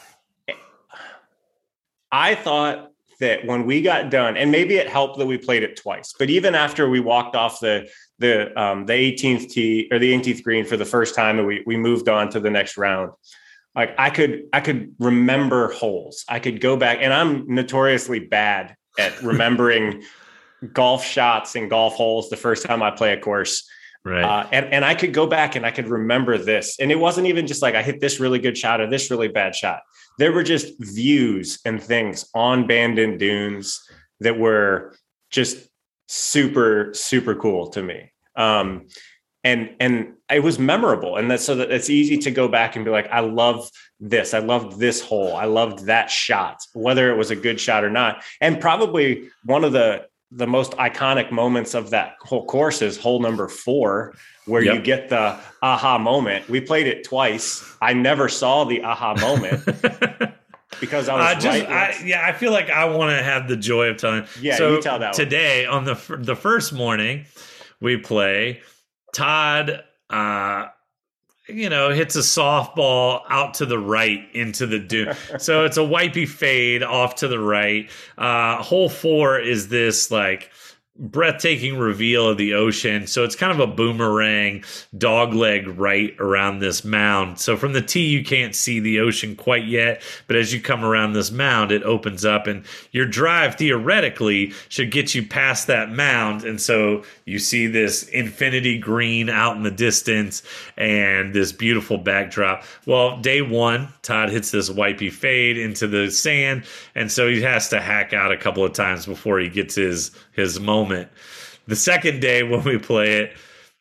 I thought that when we got done, and maybe it helped that we played it twice, but even after we walked off the 18th tee or the 18th green for the first time, and we moved on to the next round, like I could remember holes. I could go back, and I'm notoriously bad at remembering golf shots and golf holes the first time I play a course. Right. And I could go back and I could remember this. And it wasn't even just like I hit this really good shot or this really bad shot. There were just views and things on Bandon Dunes that were just super, super cool to me. And it was memorable. And that's so that it's easy to go back and be like, I love this. I loved this hole. I loved that shot, whether it was a good shot or not. And probably one of the most iconic moments of that whole course is hole number 4, where you get the aha moment. We played it twice. I never saw the aha moment because I was I feel like I want to have the joy of telling. Yeah, so you tell that today one. On the first morning we play, Todd hits a softball out to the right into the dune. So it's a wipey fade off to the right. Hole 4 is this like breathtaking reveal of the ocean. So it's kind of a boomerang dogleg right around this mound. So from the tee, you can't see the ocean quite yet, but as you come around this mound, it opens up, and your drive theoretically should get you past that mound. And so you see this infinity green out in the distance and this beautiful backdrop. Well, day one, Todd hits this wipey fade into the sand, and so he has to hack out a couple of times before he gets his moment. The second day when we play it,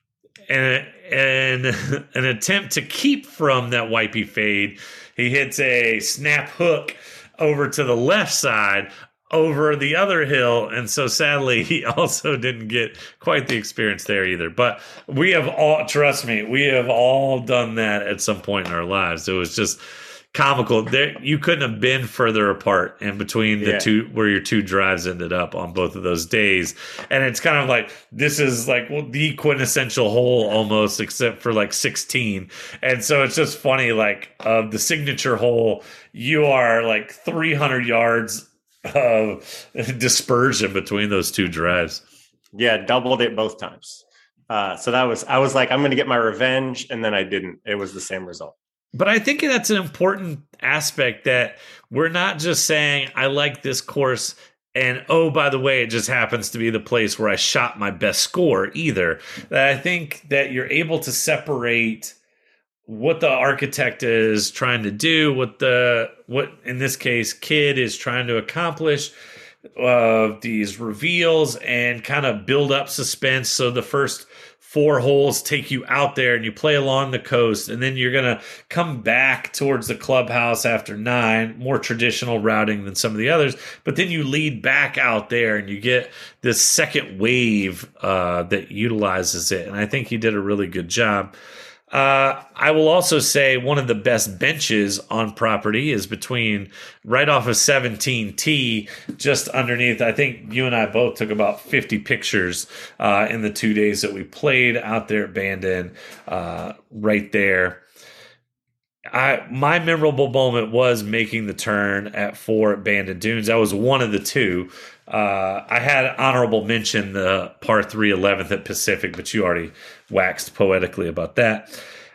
and an attempt to keep from that wipey fade, he hits a snap hook over to the left side over the other hill, and so sadly he also didn't get quite the experience there either. But we have all, trust me, we have all done that at some point in our lives. It was just comical. There, you couldn't have been further apart in between the two, where your two drives ended up on both of those days. And it's kind of like, this is like the quintessential hole almost, except for like 16. And so it's just funny, like the signature hole, you are like 300 yards of dispersion between those two drives. Yeah, doubled it both times. So I was like, I'm going to get my revenge, and then I didn't. It was the same result. But I think that's an important aspect, that we're not just saying, I like this course, and oh, by the way, it just happens to be the place where I shot my best score either. That I think that you're able to separate what the architect is trying to do, what in this case Kidd is trying to accomplish, these reveals, and kind of build up suspense. So the first 4 holes take you out there and you play along the coast, and then you're going to come back towards the clubhouse after 9, more traditional routing than some of the others, but then you lead back out there and you get this second wave that utilizes it. And I think he did a really good job. I will also say one of the best benches on property is between right off of 17T, just underneath. I think you and I both took about 50 pictures in the 2 days that we played out there at Bandon, right there. My memorable moment was making the turn at 4 at Bandon Dunes. I was one of the 2. I had honorable mention the par 3 11th at Pacific, but you already waxed poetically about that.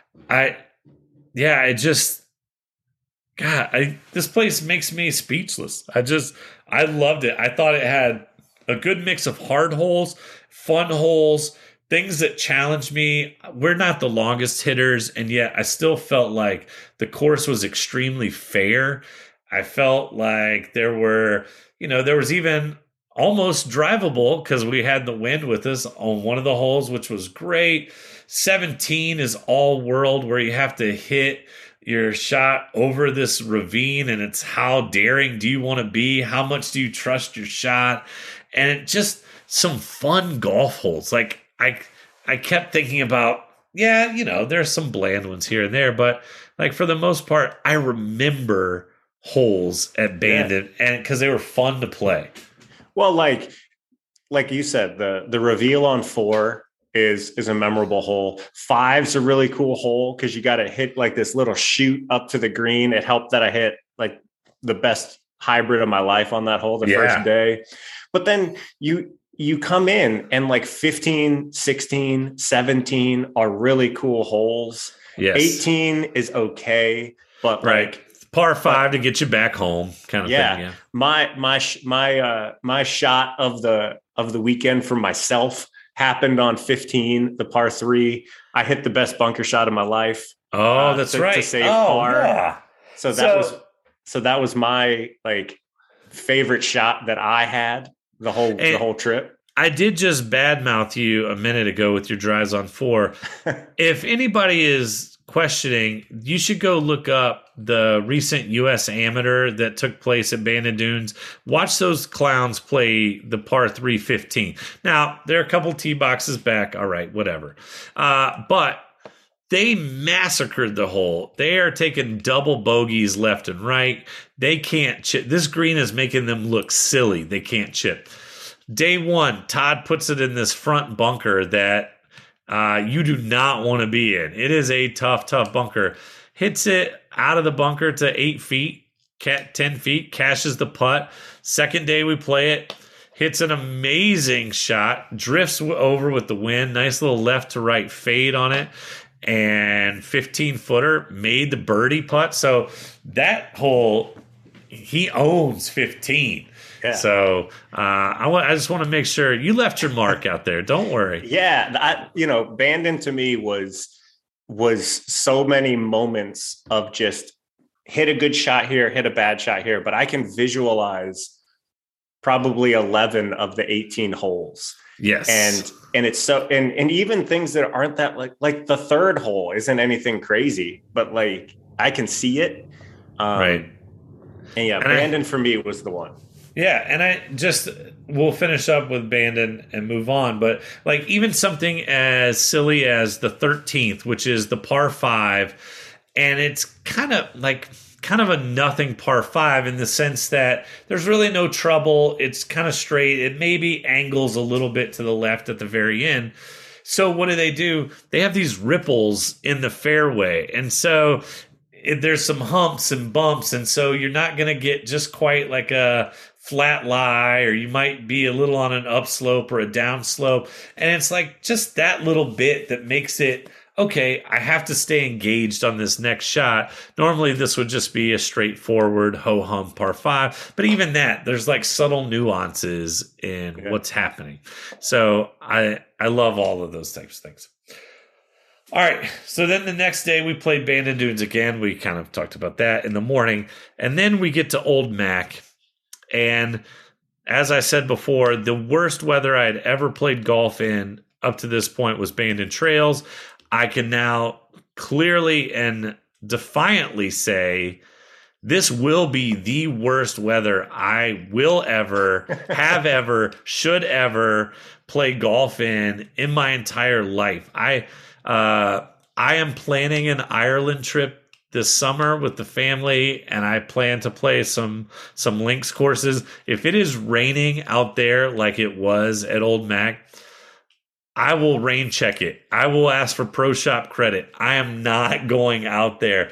This place makes me speechless. I loved it. I thought it had a good mix of hard holes, fun holes, things that challenged me. We're not the longest hitters, and yet I still felt like the course was extremely fair. I felt like there was even almost drivable because we had the wind with us on one of the holes, which was great. 17 is all world, where you have to hit your shot over this ravine, and it's how daring do you want to be? How much do you trust your shot? And just some fun golf holes. Like I kept thinking about, there's some bland ones here and there, but like for the most part, I remember holes at Bandon, and because they were fun to play. Well, like you said, the reveal on 4 is a memorable hole. 5's a really cool hole because you got to hit like this little shoot up to the green. It helped that I hit like the best hybrid of my life on that hole the first day. But then you come in and like 15, 16, 17 are really cool holes. Yes. 18 is okay, but like par 5 to get you back home kind of thing. Yeah. My shot of the weekend for myself happened on 15, the par 3. I hit the best bunker shot of my life. Oh, that's right. To save par. Yeah. So that was my like favorite shot that I had the whole trip. I did just badmouth you a minute ago with your drives on 4. If anybody is questioning, you should go look up the recent U.S. Amateur that took place at Bandon Dunes. Watch those clowns play the par 3 15. Now, they're a couple tee boxes back. All right, whatever. But they massacred the hole. They are taking double bogeys left and right. They can't chip. This green is making them look silly. They can't chip. Day 1, Todd puts it in this front bunker that you do not want to be in. It is a tough bunker. Hits it out of the bunker to 8 feet, 10 feet, cashes the putt. Second day we play it. hits an amazing shot, drifts over with the wind, nice little left to right fade on it, and 15-footer, made the birdie putt. So that hole, he owns 15. Yeah. So I just want to make sure you left your mark out there. Don't worry. Yeah, Bandon to me was so many moments of just hit a good shot here, hit a bad shot here, but I can visualize probably 11 of the 18 holes. Yes. And it's so, and even things that aren't that like the third hole isn't anything crazy, but like I can see it. Right. And yeah, Bandon for me was the one. Yeah, and we'll finish up with Bandon and move on. But like even something as silly as the 13th, which is the par 5, and it's kind of a nothing par 5 in the sense that there's really no trouble. It's kind of straight. It maybe angles a little bit to the left at the very end. So what do? They have these ripples in the fairway, and so there's some humps and bumps, and so you're not going to get just quite like a flat lie, or you might be a little on an upslope or a downslope. And it's like just that little bit that makes it, okay, I have to stay engaged on this next shot. Normally this would just be a straightforward ho-hum par 5. But even that, there's like subtle nuances in what's happening. So I love all of those types of things. All right, so then the next day we played Bandon Dunes again. We kind of talked about that in the morning. And then we get to Old Mac. And as I said before, the worst weather I had ever played golf in up to this point was Bandon Trails. I can now clearly and defiantly say this will be the worst weather I will ever, have ever, should ever play golf in my entire life. I am planning an Ireland trip this summer with the family, and I plan to play some links courses. If it is raining out there like it was at Old Mac, I will rain check it. I will ask for Pro Shop credit. I am not going out there.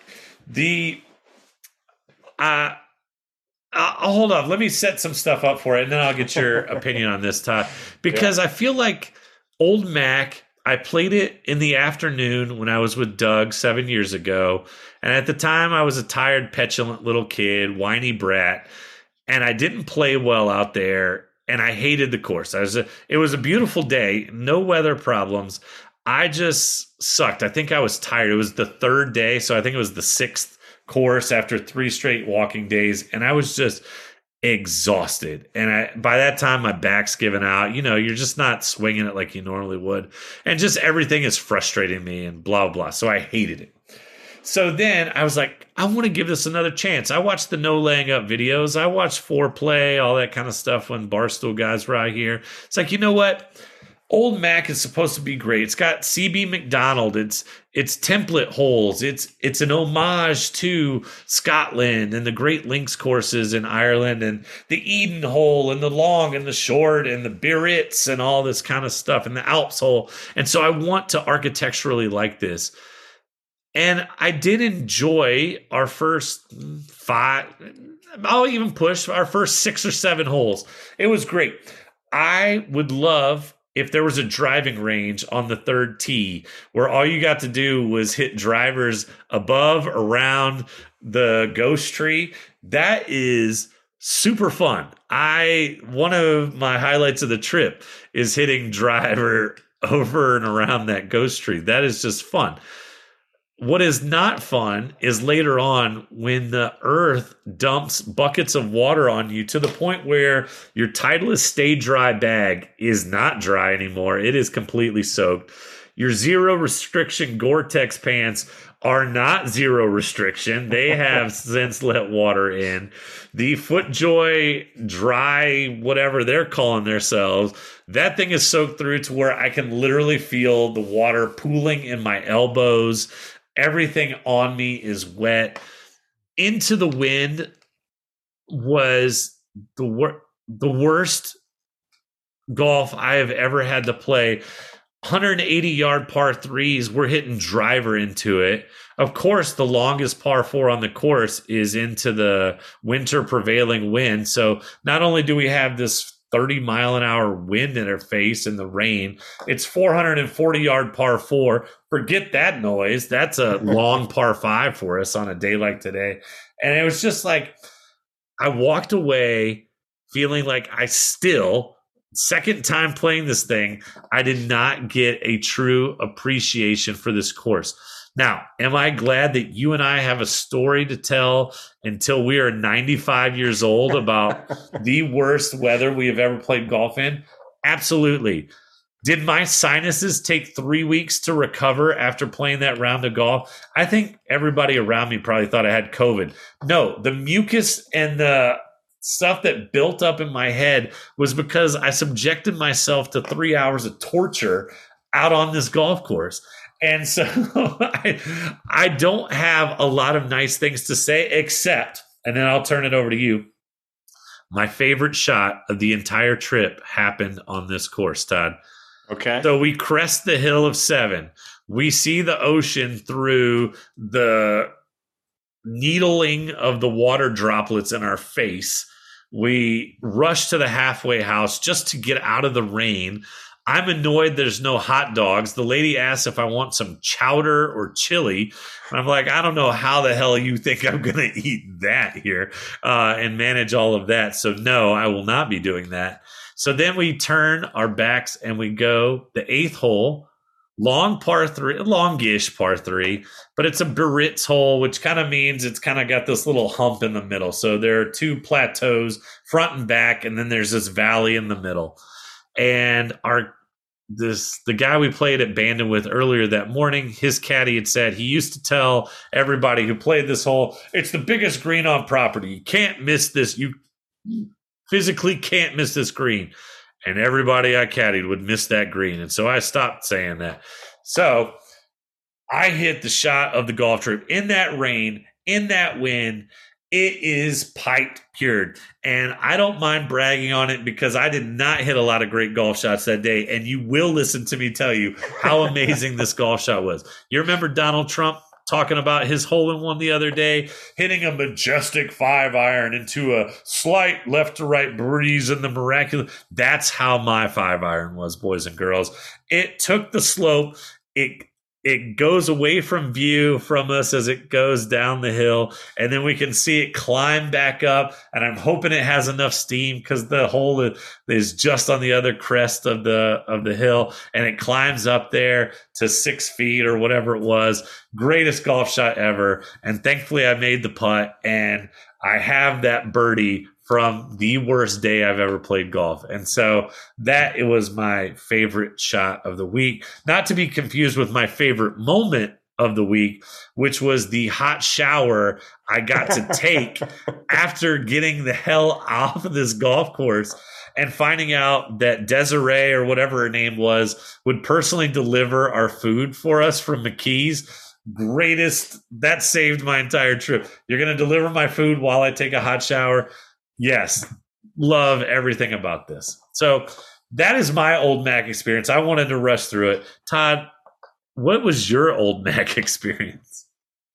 I'll hold on. Let me set some stuff up for it, and then I'll get your opinion on this, Todd. Because I feel like Old Mac, I played it in the afternoon when I was with Doug 7 years ago. And at the time, I was a tired, petulant little kid, whiny brat. And I didn't play well out there. And I hated the course. It was a beautiful day, no weather problems. I just sucked. I think I was tired. It was the third day, so I think it was the 6th course after 3 straight walking days. And I was just exhausted. And by that time, my back's given out. You're just not swinging it like you normally would. And just everything is frustrating me and blah, blah. So I hated it. So then I was like, I want to give this another chance. I watched the no laying up videos. I watched Foreplay, all that kind of stuff when Barstool guys were out here. It's like, you know what? Old Mac is supposed to be great. It's got CB Macdonald. It's template holes. It's an homage to Scotland and the Great Links courses in Ireland and the Eden hole and the long and the short and the Biarritz and all this kind of stuff and the Alps hole. And so I want to architecturally like this. And I did enjoy our first 5. I'll even push our first 6 or 7 holes. It was great. I would love if there was a driving range on the 3rd tee where all you got to do was hit drivers above, around the ghost tree. That is super fun. One of my highlights of the trip is hitting driver over and around that ghost tree. That is just fun. What is not fun is later on when the earth dumps buckets of water on you to the point where your Titleist Stay Dry bag is not dry anymore. It is completely soaked. Your zero restriction Gore-Tex pants are not zero restriction. They have since let water in. The FootJoy dry, whatever they're calling themselves, that thing is soaked through to where I can literally feel the water pooling in my elbows. Everything on me is wet. Into the Wind was the worst golf I have ever had to play. 180-yard par 3s, we're hitting driver into it. Of course, the longest par 4 on the course is into the winter prevailing wind. So not only do we have this 30-mile-an-hour wind in our face in the rain. It's 440-yard par 4. Forget that noise. That's a long par 5 for us on a day like today. And it was just like, I walked away feeling like second time playing this thing, I did not get a true appreciation for this course. Now, am I glad that you and I have a story to tell until we are 95 years old about the worst weather we have ever played golf in? Absolutely. Did my sinuses take 3 weeks to recover after playing that round of golf? I think everybody around me probably thought I had COVID. No, the mucus and the stuff that built up in my head was because I subjected myself to 3 hours of torture out on this golf course. And so I don't have a lot of nice things to say, except, and then I'll turn it over to you. My favorite shot of the entire trip happened on this course, Todd. Okay. So we crest the hill of 7. We see the ocean through the needling of the water droplets in our face. We rush to the halfway house just to get out of the rain. I'm annoyed there's no hot dogs. The lady asks if I want some chowder or chili. And I'm like, I don't know how the hell you think I'm going to eat that here and manage all of that. So no, I will not be doing that. So then we turn our backs and we go the 8th hole, long par 3, longish par 3, but it's a Biarritz hole, which kind of means it's kind of got this little hump in the middle. So there are 2 plateaus, front and back, and then there's this valley in the middle. And the guy we played at Bandon with earlier that morning, his caddy had said he used to tell everybody who played this hole, it's the biggest green on property. You can't miss this. You physically can't miss this green. And everybody I caddied would miss that green. And so I stopped saying that. So I hit the shot of the golf trip in that rain, in that wind. It is piped cured. And I don't mind bragging on it because I did not hit a lot of great golf shots that day. And you will listen to me tell you how amazing this golf shot was. You remember Donald Trump talking about his hole-in-one the other day, hitting a majestic 5-iron into a slight left to right breeze in the miraculous. That's how my 5-iron was, boys and girls. It took the slope. It goes away from view from us as it goes down the hill, and then we can see it climb back up, and I'm hoping it has enough steam because the hole is just on the other crest of the hill, and it climbs up there to 6 feet or whatever it was. Greatest golf shot ever, and thankfully I made the putt, and I have that birdie from the worst day I've ever played golf. And so it was my favorite shot of the week, not to be confused with my favorite moment of the week, which was the hot shower I got to take after getting the hell off of this golf course and finding out that Desiree, or whatever her name was, would personally deliver our food for us from McKee's. Greatest. That saved my entire trip. You're going to deliver my food while I take a hot shower? Yes, love everything about this. So that is my Old Mac experience. I wanted to rush through it. Todd, what was your Old Mac experience?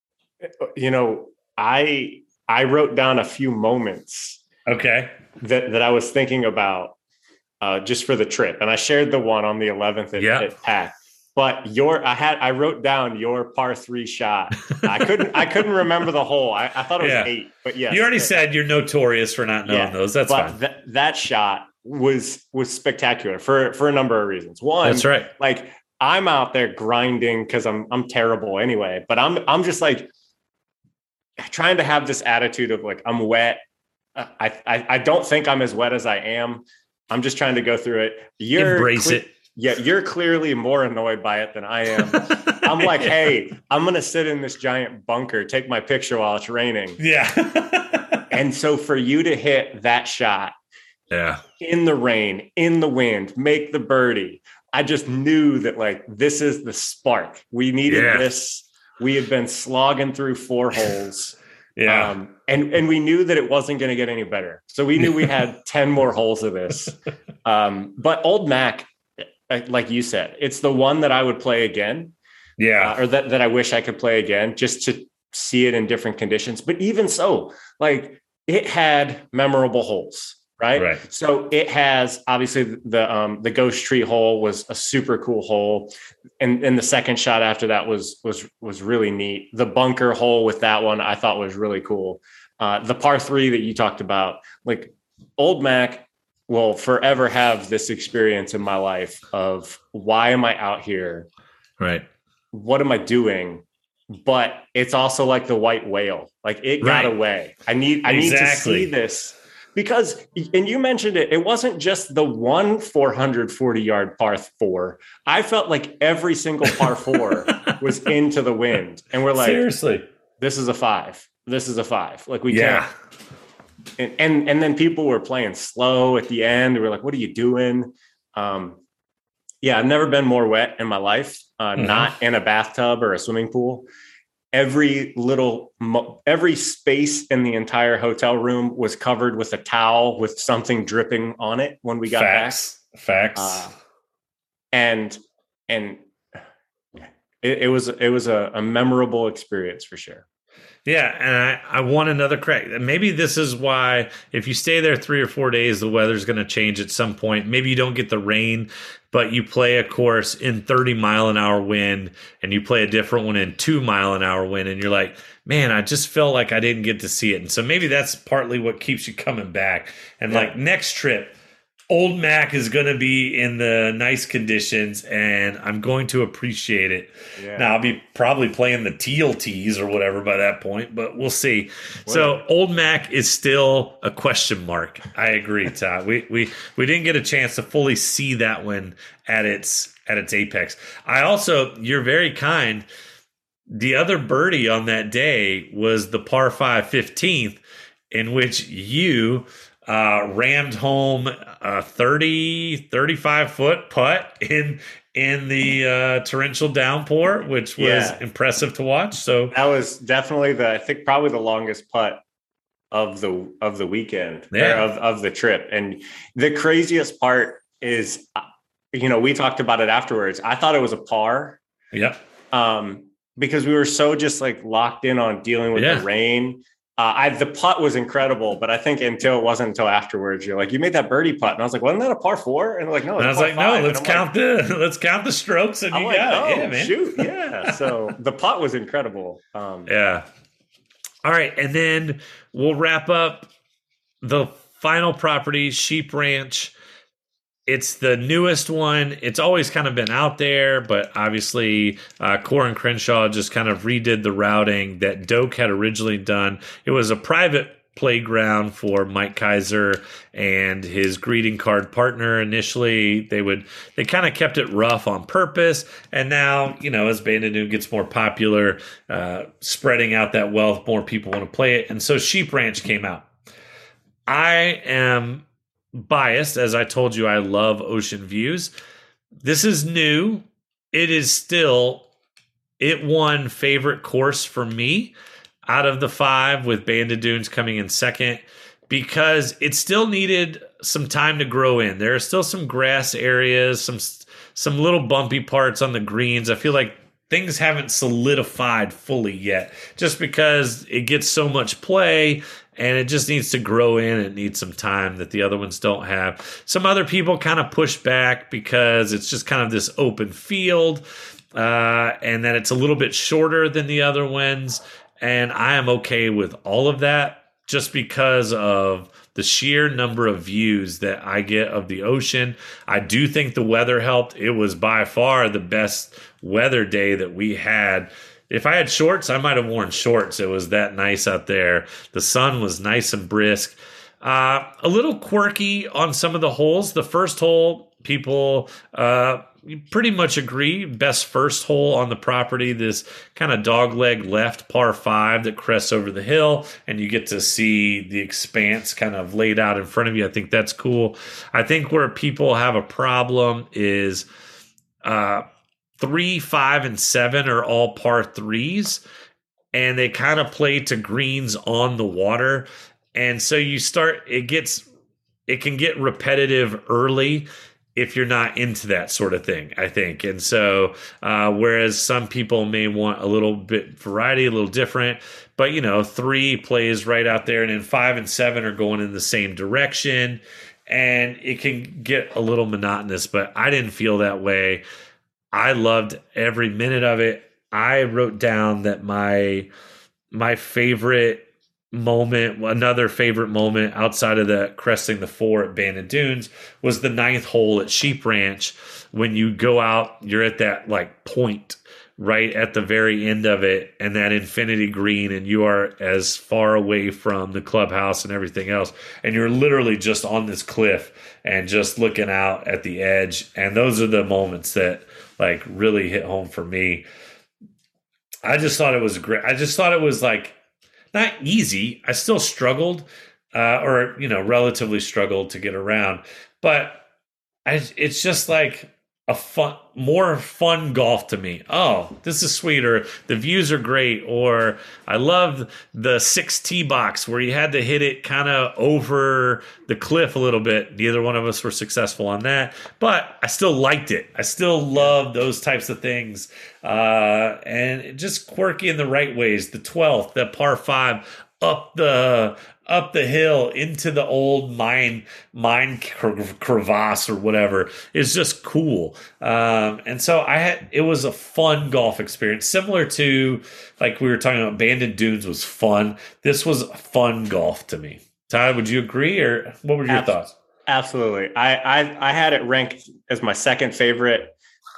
You know, I wrote down a few moments. Okay. That I was thinking about just for the trip, and I shared the one on the 11th at Pack. But I wrote down your par 3 shot. I couldn't remember the hole. I thought it was 8, but yes. You already said you're notorious for not knowing those. That's fine. That shot was spectacular for a number of reasons. One, that's right. Like, I'm out there grinding because I'm terrible anyway, but I'm just like trying to have this attitude of like, I'm wet. I don't think I'm as wet as I am. I'm just trying to go through it. Embrace it. Yeah, you're clearly more annoyed by it than I am. I'm like, hey, I'm going to sit in this giant bunker, take my picture while it's raining. Yeah. And so for you to hit that shot in the rain, in the wind, make the birdie, I just knew that, like, this is the spark. We needed this. We had been slogging through 4 holes. And we knew that it wasn't going to get any better. So we knew we had 10 more holes of this. But Old Mac, like you said, it's the one that I would play again. Or that I wish I could play again, just to see it in different conditions. But even so, like, it had memorable holes, Right. Right. So it has obviously the ghost tree hole was a super cool hole. And the second shot after that was really neat. The bunker hole with that one I thought was really cool. The par three that you talked about, like Old Mac will forever have this experience in my life of why am I out here? Right. What am I doing? But it's also like the white whale. Like it got away. I need to see this. Because, and you mentioned it, it wasn't just the one 440-yard par four. I felt like every single par four was into the wind. And we're like, seriously, this is a five. This is a five. Like we can't. And then people were playing slow at the end. We're like, what are you doing? Yeah, I've never been more wet in my life, not in a bathtub or a swimming pool. Every space in the entire hotel room was covered with a towel with something dripping on it when we got back. Facts. And it was a memorable experience for sure. Yeah, and I want another crack. Maybe this is why if you stay there 3 or 4 days, the weather's going to change at some point. Maybe you don't get the rain, but you play a course in 30-mile-an-hour wind, and you play a different one in 2-mile-an-hour wind, and you're like, man, I just felt like I didn't get to see it. And so maybe that's partly what keeps you coming back. And like next trip, Old Mac is going to be in the nice conditions, and I'm going to appreciate it. Yeah. Now, I'll be probably playing the teal tees or whatever by that point, but we'll see. Wow. So Old Mac is still a question mark. I agree, Todd. we didn't get a chance to fully see that one at its apex. You're very kind. The other birdie on that day was the par 5 15th, in which you rammed home a 35-foot putt in the torrential downpour, which was impressive to watch. So that was definitely probably the longest putt of the weekend, of the trip. And the craziest part is, we talked about it afterwards. I thought it was a par. Yep. Because we were so just like locked in on dealing with the rain. The putt was incredible, but I think until afterwards, you're like, you made that birdie putt, and I was like, wasn't that a par 4? And like, no, and I was like, no, let's count the strokes, and you got it. Yeah, man. Shoot, yeah. So the putt was incredible. Yeah. All right, and then we'll wrap up the final property, Sheep Ranch. It's the newest one. It's always kind of been out there, but obviously Corin Crenshaw just kind of redid the routing that Doak had originally done. It was a private playground for Mike Kaiser and his greeting card partner. Initially, they kind of kept it rough on purpose, and now, as Bandon gets more popular, spreading out that wealth, more people want to play it, and so Sheep Ranch came out. I am biased, as I told you, I love ocean views. This is new. It won favorite course for me out of the 5, with Bandon Dunes coming in second, because it still needed some time to grow in. There are still some grass areas, some little bumpy parts on the greens. I feel like things haven't solidified fully yet, just because it gets so much play. And it just needs to grow in. It needs some time that the other ones don't have. Some other people kind of push back because it's just kind of this open field, and that it's a little bit shorter than the other ones. And I am okay with all of that, just because of the sheer number of views that I get of the ocean. I do think the weather helped. It was by far the best weather day that we had. If I had shorts, I might have worn shorts. It was that nice out there. The sun was nice and brisk. A little quirky on some of the holes. The first hole, people pretty much agree. Best first hole on the property. This kind of dogleg left par 5 that crests over the hill, and you get to see the expanse kind of laid out in front of you. I think that's cool. I think where people have a problem is 3, 5, and 7 are all par 3s, and they kind of play to greens on the water. And so it can get repetitive early, if you're not into that sort of thing, I think. And so, whereas some people may want a little bit variety, a little different, but 3 plays right out there, and then 5 and 7 are going in the same direction, and it can get a little monotonous, but I didn't feel that way. I loved every minute of it. I wrote down that my favorite moment, another favorite moment outside of the cresting the 4 at Bandon Dunes, was the 9th hole at Sheep Ranch. When you go out, you're at that like point right at the very end of it, and that infinity green, and you are as far away from the clubhouse and everything else, and you're literally just on this cliff and just looking out at the edge. And those are the moments that like really hit home for me. I just thought it was great. I just thought it was like not easy. I still struggled, or relatively struggled to get around. But it's just like more fun golf to me. Oh, this is sweeter. The views are great. Or I love the 6 tee box where you had to hit it kind of over the cliff a little bit. Neither one of us were successful on that, but I still liked it. I still love those types of things. And just quirky in the right ways. The 12th, the par 5 up the hill into the old mine crevasse or whatever is just cool. And so it was a fun golf experience, similar to like we were talking about. Bandon Dunes was fun. This was fun golf to me. Todd, would you agree, or what were your thoughts? Absolutely. I had it ranked as my second favorite.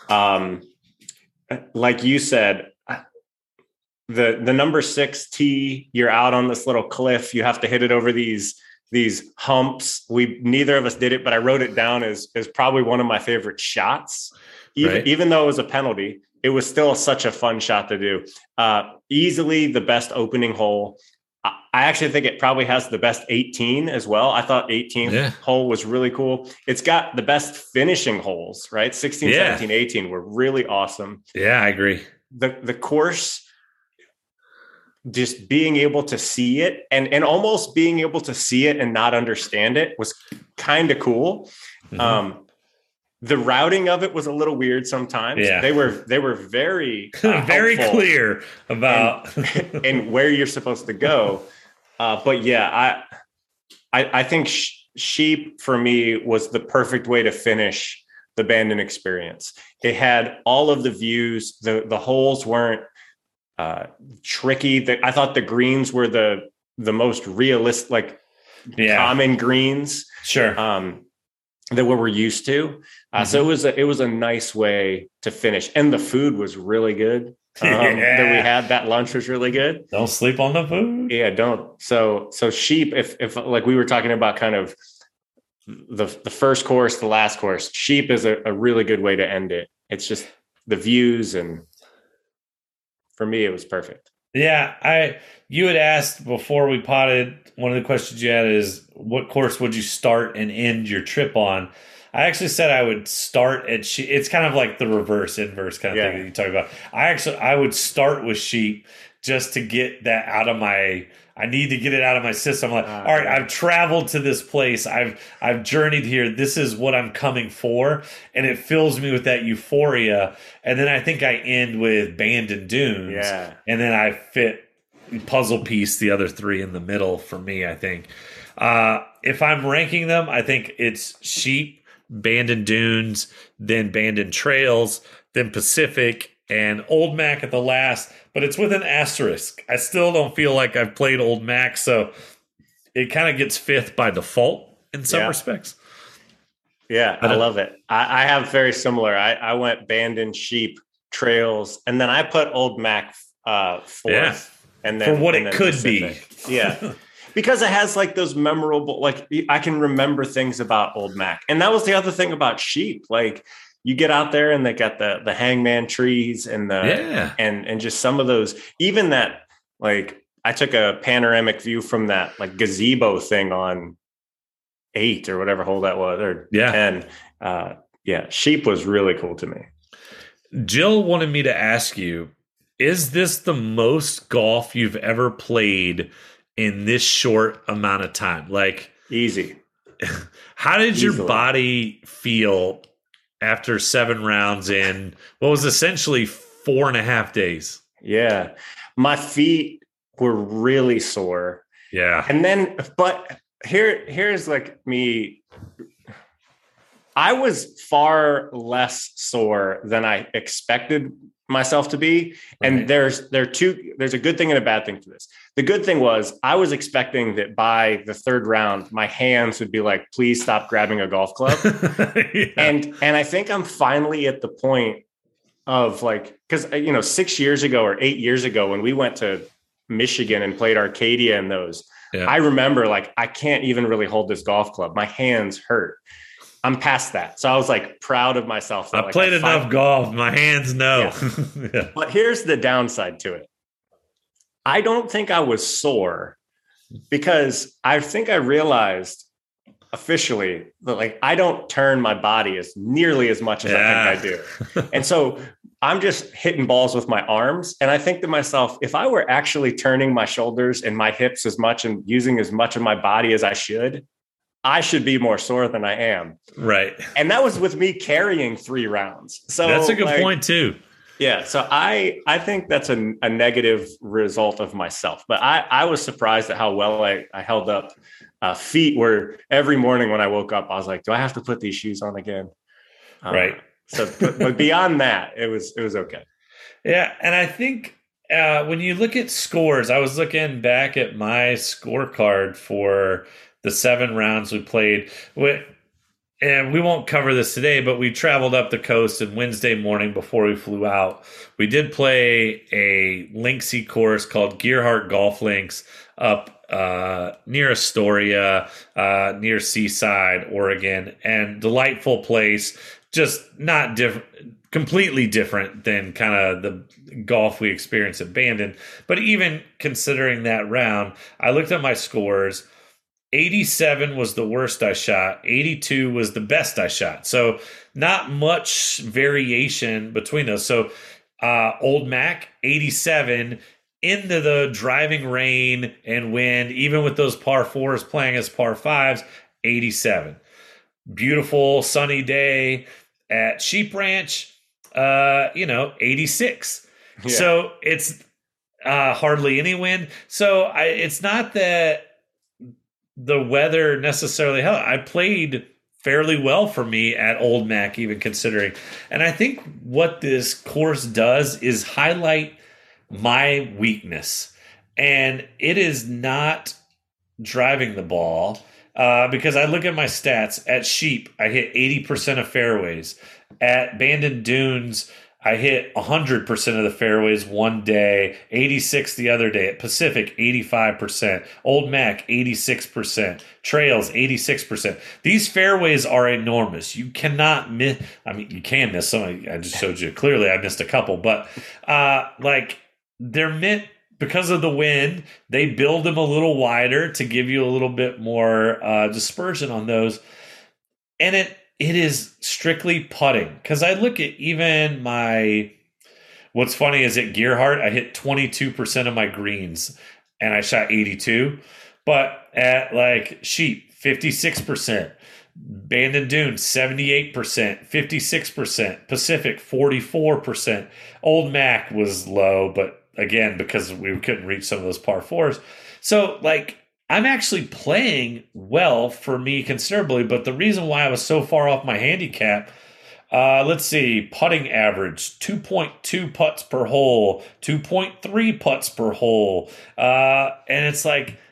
Like you said, the number 6 tee, you're out on this little cliff. You have to hit it over these humps. Neither of us did it, but I wrote it down as probably one of my favorite shots. Even though it was a penalty, it was still such a fun shot to do. Easily the best opening hole. I actually think it probably has the best 18 as well. I thought 18th hole was really cool. It's got the best finishing holes, right? 16, 17, 18 were really awesome. Yeah, I agree. The course, just being able to see it and almost being able to see it and not understand it was kind of cool. Mm-hmm. The routing of it was a little weird sometimes. Yeah. They were very very clear about and where you're supposed to go. But yeah, I think Sheep for me was the perfect way to finish the Bandon experience. It had all of the views. The holes weren't tricky. I thought the greens were the most realistic, like common greens. Sure. That what we're used to. So it was a nice way to finish, and the food was really good. That we had. That lunch was really good. Don't sleep on the food. Yeah, don't. So Sheep, if like we were talking about kind of the first course, the last course, Sheep is a really good way to end it. It's just the views, and for me, it was perfect. Yeah, you had asked before we potted, one of the questions you had is, what course would you start and end your trip on? I actually said I would start at Sheep. It's kind of like the inverse kind of thing that you talk about. I would start with Sheep just to get that out of my. I need to get it out of my system. I'm like, all right, I've traveled to this place. I've journeyed here. This is what I'm coming for. And it fills me with that euphoria. And then I think I end with Bandon Dunes. Yeah. And then I fit puzzle piece the other 3 in the middle for me, I think. If I'm ranking them, I think it's Sheep, Bandon Dunes, then Bandon Trails, then Pacific, and Old Mac at the last, but it's with an asterisk. I still don't feel like I've played Old Mac, so it kind of gets 5th by default in some respects. Yeah, I love it. I have very similar. I went Bandon, Sheep, Trails, and then I put Old Mac 4th. Yeah. And then for what it could Pacific. Be. Yeah. Because it has like those memorable, like I can remember things about Old Mac. And that was the other thing about Sheep. Like, you get out there and they got the hangman trees and and just some of those, even that, like I took a panoramic view from that like gazebo thing on 8 or whatever hole that was, or 10. Sheep was really cool to me. Jill wanted me to ask you, is this the most golf you've ever played in this short amount of time? Like easy. how did your Easily. body feel after 7 rounds in what was essentially 4.5 days? Yeah. My feet were really sore. Yeah. And then, but here's like me. I was far less sore than I expected myself to be. And Right. there's a good thing and a bad thing to this. The good thing was I was expecting that by the third round, my hands would be like, please stop grabbing a golf club. Yeah. And I think I'm finally at the point of like, because 6 years ago or 8 years ago, when we went to Michigan and played Arcadia and those, Yeah. I remember like, I can't even really hold this golf club. My hands hurt. I'm past that. So I was like proud of myself. That, I played enough golf. My hands know. Yeah. Yeah. But here's the downside to it. I don't think I was sore because I think I realized officially that like I don't turn my body as nearly as much as I think I do. And so I'm just hitting balls with my arms. And I think to myself, if I were actually turning my shoulders and my hips as much and using as much of my body as I should be more sore than I am. Right. And that was with me carrying 3 rounds. So that's a good point too. Yeah. So I think that's a negative result of myself, but I was surprised at how well I held up. Feet were every morning when I woke up, I was like, do I have to put these shoes on again? Right. So, but beyond that, it was okay. Yeah. And I think when you look at scores, I was looking back at my scorecard for the 7 rounds we played. And we won't cover this today, but we traveled up the coast, and Wednesday morning before we flew out, we did play a linksy course called Gearhart Golf Links up near Astoria, near Seaside, Oregon, and delightful place. Just not different, completely different than kind of the golf we experienced at Bandon. But even considering that round, I looked at my scores. 87 was the worst I shot. 82 was the best I shot. So not much variation between those. So Old Mac, 87, into the driving rain and wind, even with those par 4s playing as par 5s, 87. Beautiful sunny day at Sheep Ranch, 86. Yeah. So it's hardly any wind. So it's not that the weather necessarily helped. I played fairly well for me at Old Mac, even considering. And I think what this course does is highlight my weakness. And it is not driving the ball because I look at my stats. At Sheep, I hit 80% of fairways. At Bandon Dunes, I hit 100% of the fairways one day, 86 the other day. At Pacific, 85%. Old Mac, 86%. Trails, 86%. These fairways are enormous. You cannot miss. I mean, you can miss some. I just showed you. Clearly, I missed a couple. But, they're meant, because of the wind, they build them a little wider to give you a little bit more dispersion on those. And it is strictly putting, because I look at even what's funny is at Gearhart, I hit 22% of my greens and I shot 82, but at like Sheep, 56%, Bandon Dunes, 78%, 56%, Pacific, 44%. Old Mac was low, but again, because we couldn't reach some of those par 4s. So I'm actually playing well for me considerably, but the reason why I was so far off my handicap, let's see, putting average, 2.2 putts per hole, 2.3 putts per hole. And it's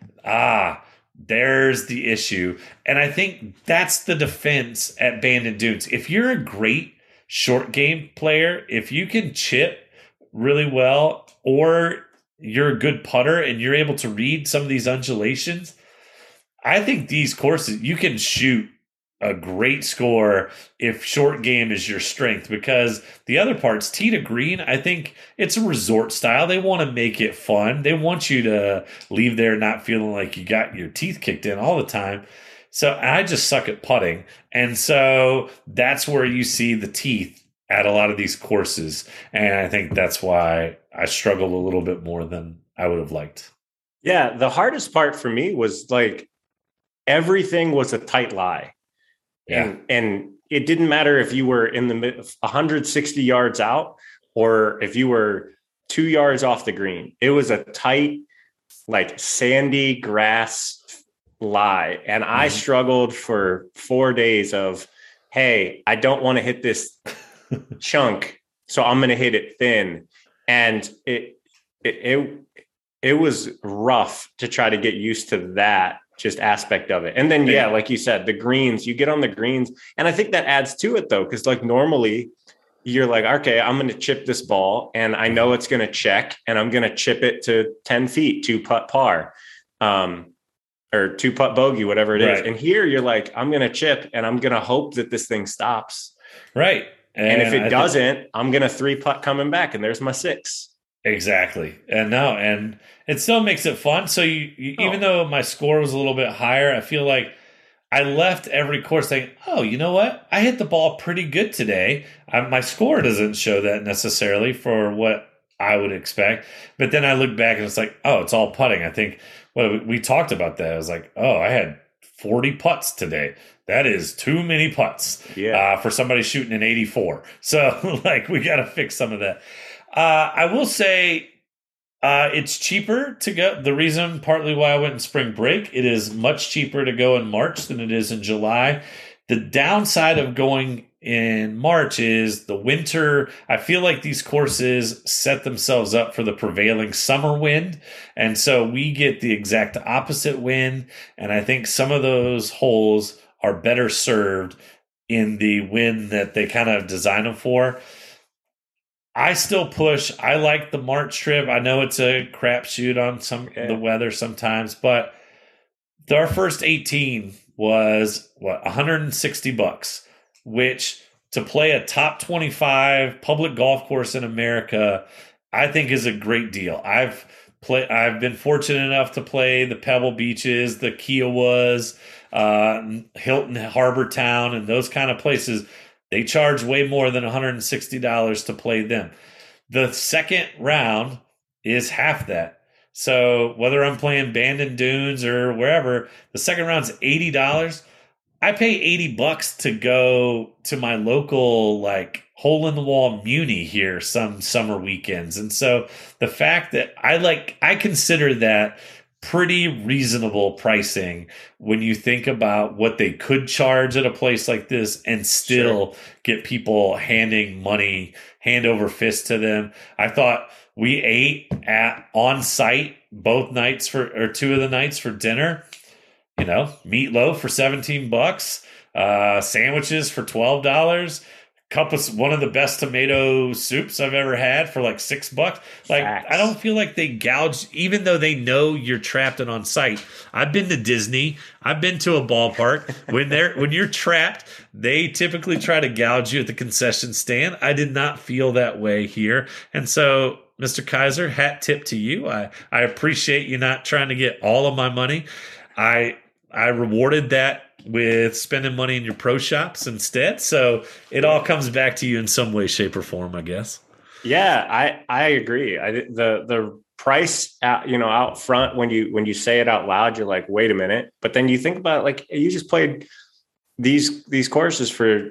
there's the issue. And I think that's the defense at Bandon Dunes. If you're a great short game player, if you can chip really well, or you're a good putter and you're able to read some of these undulations, I think these courses, you can shoot a great score if short game is your strength, because the other parts, tee to green, I think it's a resort style. They want to make it fun. They want you to leave there not feeling like you got your teeth kicked in all the time. So I just suck at putting. And so that's where you see the teeth at a lot of these courses. And I think that's why I struggled a little bit more than I would have liked. Yeah. The hardest part for me was everything was a tight lie. Yeah. And it didn't matter if you were in the 160 yards out or if you were 2 yards off the green. It was a tight, like sandy grass lie. And I struggled for 4 days of, hey, I don't want to hit this chunk, so I'm going to hit it thin. And it was rough to try to get used to that just aspect of it. And then, yeah, like you said, the greens, you get on the greens. And I think that adds to it though. Cause like normally you're like, okay, I'm going to chip this ball and I know it's going to check and I'm going to chip it to 10 feet, 2-putt par, or 2-putt bogey, whatever it is. And here you're like, I'm going to chip and I'm going to hope that this thing stops. Right. And if it doesn't, I'm going to 3-putt coming back and there's my 6. Exactly. And it still makes it fun. So even though my score was a little bit higher, I feel like I left every course thinking, oh, you know what? I hit the ball pretty good today. My score doesn't show that necessarily for what I would expect. But then I look back and it's like, oh, it's all putting. I think we talked about that. I was like, oh, I had 40 putts today. That is too many putts for somebody shooting an 84. So like we got to fix some of that. I will say it's cheaper to go. The reason partly why I went in spring break, it is much cheaper to go in March than it is in July. The downside of going in March is the winter. I feel like these courses set themselves up for the prevailing summer wind. And so we get the exact opposite wind. And I think some of those holes are better served in the wind that they kind of design them for. I still push. I like the March trip. I know it's a crapshoot on the weather sometimes, but our first 18 was $160, which to play a top 25 public golf course in America, I think is a great deal. I've been fortunate enough to play the Pebble Beaches, the Kiowas, Hilton Harbor Town, and those kind of places. They charge way more than $160 to play them. The second round is half that. So whether I'm playing Bandon Dunes or wherever, the second round's $80. I pay $80 to go to my local like hole in the wall Muni here some summer weekends. And so the fact that I consider that pretty reasonable pricing when you think about what they could charge at a place like this and still get people handing money hand over fist to them. I thought we ate on site both nights or 2 of the nights for dinner. You know, meatloaf for $17, sandwiches for $12, cup of one of the best tomato soups I've ever had for like $6. Like, facts. I don't feel like they gouge, even though they know you're trapped and on site. I've been to Disney. I've been to a ballpark. When you're trapped, they typically try to gouge you at the concession stand. I did not feel that way here. And so, Mr. Kaiser, hat tip to you. I appreciate you not trying to get all of my money. I rewarded that with spending money in your pro shops instead. So it all comes back to you in some way, shape, or form, I guess. Yeah, I agree. The price out front, when you say it out loud, you're like, wait a minute. But then you think about it, like you just played these courses for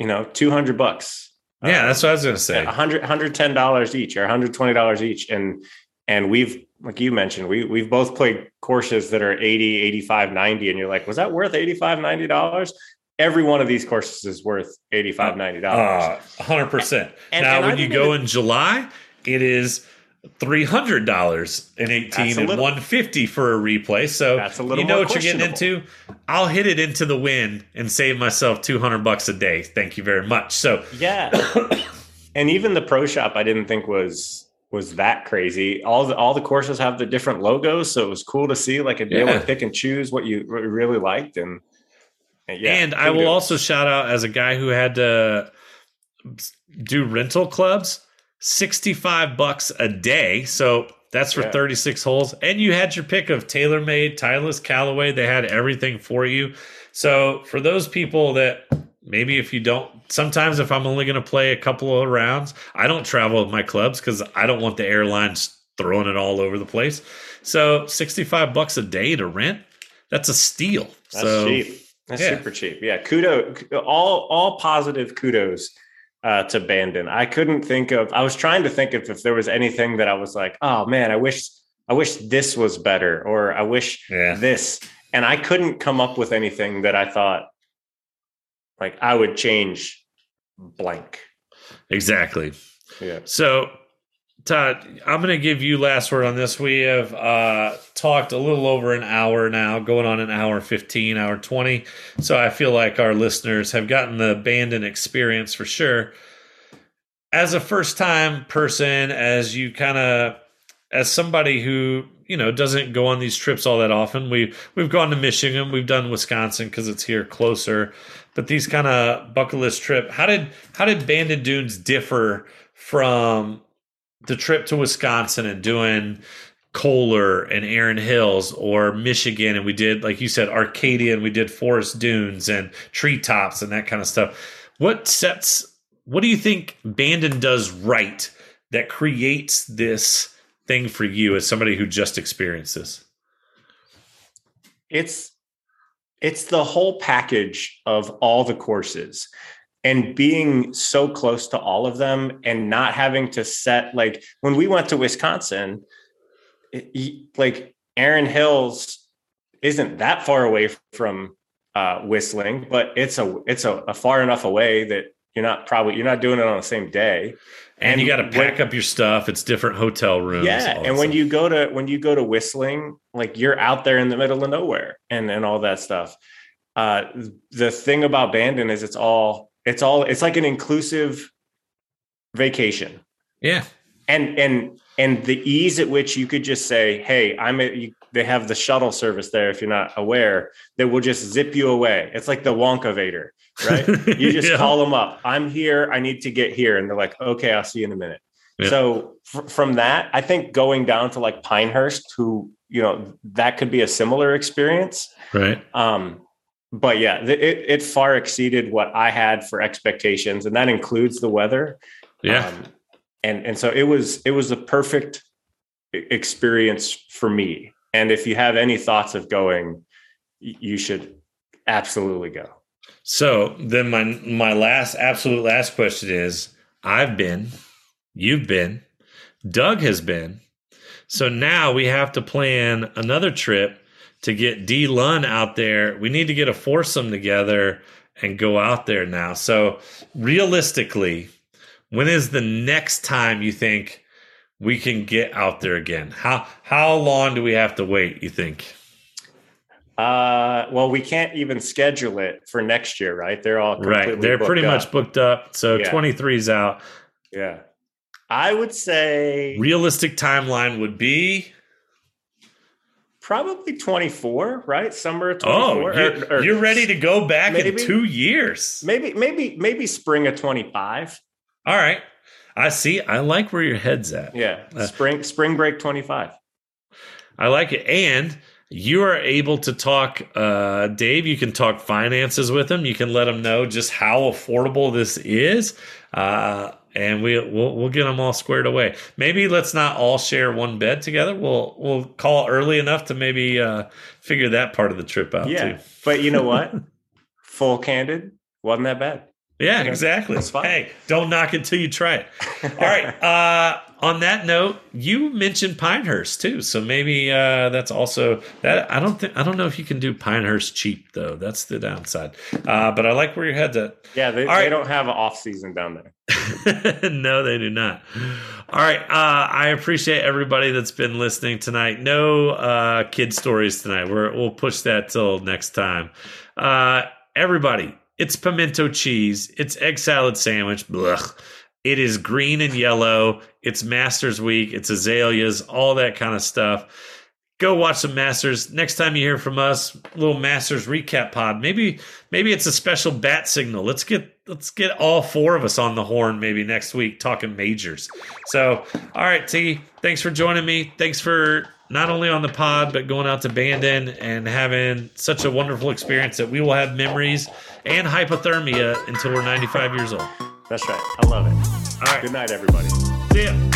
$200. Yeah, that's what I was going to say. $110 each or $120 each. And we've, like you mentioned, we've both played courses that are 80, 85, 90. And you're like, was that worth $85, $90? Every one of these courses is worth $85, $90. 100%. Now, when you go in July, it is $300 in 18 and $150 for a replay. So that's a little you know what you're getting into. I'll hit it into the wind and save myself $200 a day. Thank you very much. So yeah. And even the pro shop, I didn't think was that crazy. All the courses have the different logos, so it was cool to see, like, and be able to pick and choose what you really liked. And I will also shout out, as a guy who had to do rental clubs, $65 a day. So that's for 36 holes. And you had your pick of TaylorMade, Titleist, Callaway. They had everything for you. So for those people that maybe if you don't, sometimes if I'm only going to play a couple of rounds, I don't travel with my clubs because I don't want the airlines throwing it all over the place. So $65 a day to rent, that's a steal. That's cheap. That's super cheap. Yeah. All positive kudos to Bandon. I was trying to think of if there was anything that I was like, oh man, I wish this was better, or I wish this. And I couldn't come up with anything that I thought like I would change blank. Exactly. Yeah. So Todd, I'm going to give you last word on this. We have talked a little over an hour now, going on an hour 15, hour 20. So I feel like our listeners have gotten the Bandon experience for sure. As a first-time person, as somebody who, doesn't go on these trips all that often, we've gone to Michigan, we've done Wisconsin because it's here closer. But these kind of bucket list trip, how did Bandon Dunes differ from the trip to Wisconsin and doing Kohler and Erin Hills, or Michigan, and we did, like you said, Arcadia, and we did Forest Dunes and Treetops and that kind of stuff? What do you think Bandon does right that creates this thing for you as somebody who just experienced this? It's the whole package of all the courses, and being so close to all of them, and not having to set, like when we went to Wisconsin, like Erin Hills isn't that far away from Whistling, but it's a far enough away that you're not doing it on the same day. And you got to pack up your stuff. It's different hotel rooms. Yeah. And when you go to Whistling, like you're out there in the middle of nowhere and all that stuff. The thing about Bandon is it's like an inclusive vacation. Yeah. And the ease at which you could just say, hey, they have the shuttle service there, if you're not aware, that will just zip you away. It's like the Wonka Vader, right? You just call them up. I'm here. I need to get here. And they're like, okay, I'll see you in a minute. Yeah. So from that, I think going down to like Pinehurst, who, that could be a similar experience. Right. But yeah, it far exceeded what I had for expectations. And that includes the weather. Yeah. And so it was a perfect experience for me. And if you have any thoughts of going, you should absolutely go. So then my absolute last question is, I've been, you've been, Doug has been. So now we have to plan another trip to get D. Lunn out there. We need to get a foursome together and go out there now. So realistically, when is the next time you think we can get out there again? How long do we have to wait, you think? Well, we can't even schedule it for next year, right? They're all completely right. They're pretty much booked up. So yeah. 23's out. Yeah. I would say realistic timeline would be probably 24, right? Summer of 24. Oh, you're ready to go back in 2 years. Maybe spring of 25. All right. I see. I like where your head's at. Yeah. Spring break 25. I like it. And you are able to talk, Dave, you can talk finances with him. You can let him know just how affordable this is. And we'll get them all squared away. Maybe let's not all share one bed together. We'll call early enough to maybe figure that part of the trip out too. But you know what? Full candid, wasn't that bad. Yeah, exactly. That's fine. Hey, don't knock it till you try it. All right. On that note, you mentioned Pinehurst too, so maybe that's also that. I don't know if you can do Pinehurst cheap though. That's the downside. But I like where your head's at. Yeah, they don't have an off season down there. No, they do not. All right. I appreciate everybody that's been listening tonight. No kid stories tonight. We'll push that till next time. Everybody. It's pimento cheese. It's egg salad sandwich. Blech. It is green and yellow. It's Masters Week. It's azaleas, all that kind of stuff. Go watch some Masters. Next time you hear from us, little Masters recap pod. Maybe it's a special bat signal. Let's get all four of us on the horn maybe next week talking majors. So, all right, T, thanks for joining me. Thanks for not only on the pod, but going out to Bandon and having such a wonderful experience that we will have memories and hypothermia until we're 95 years old. That's right. I love it. All right. Good night, everybody. See ya.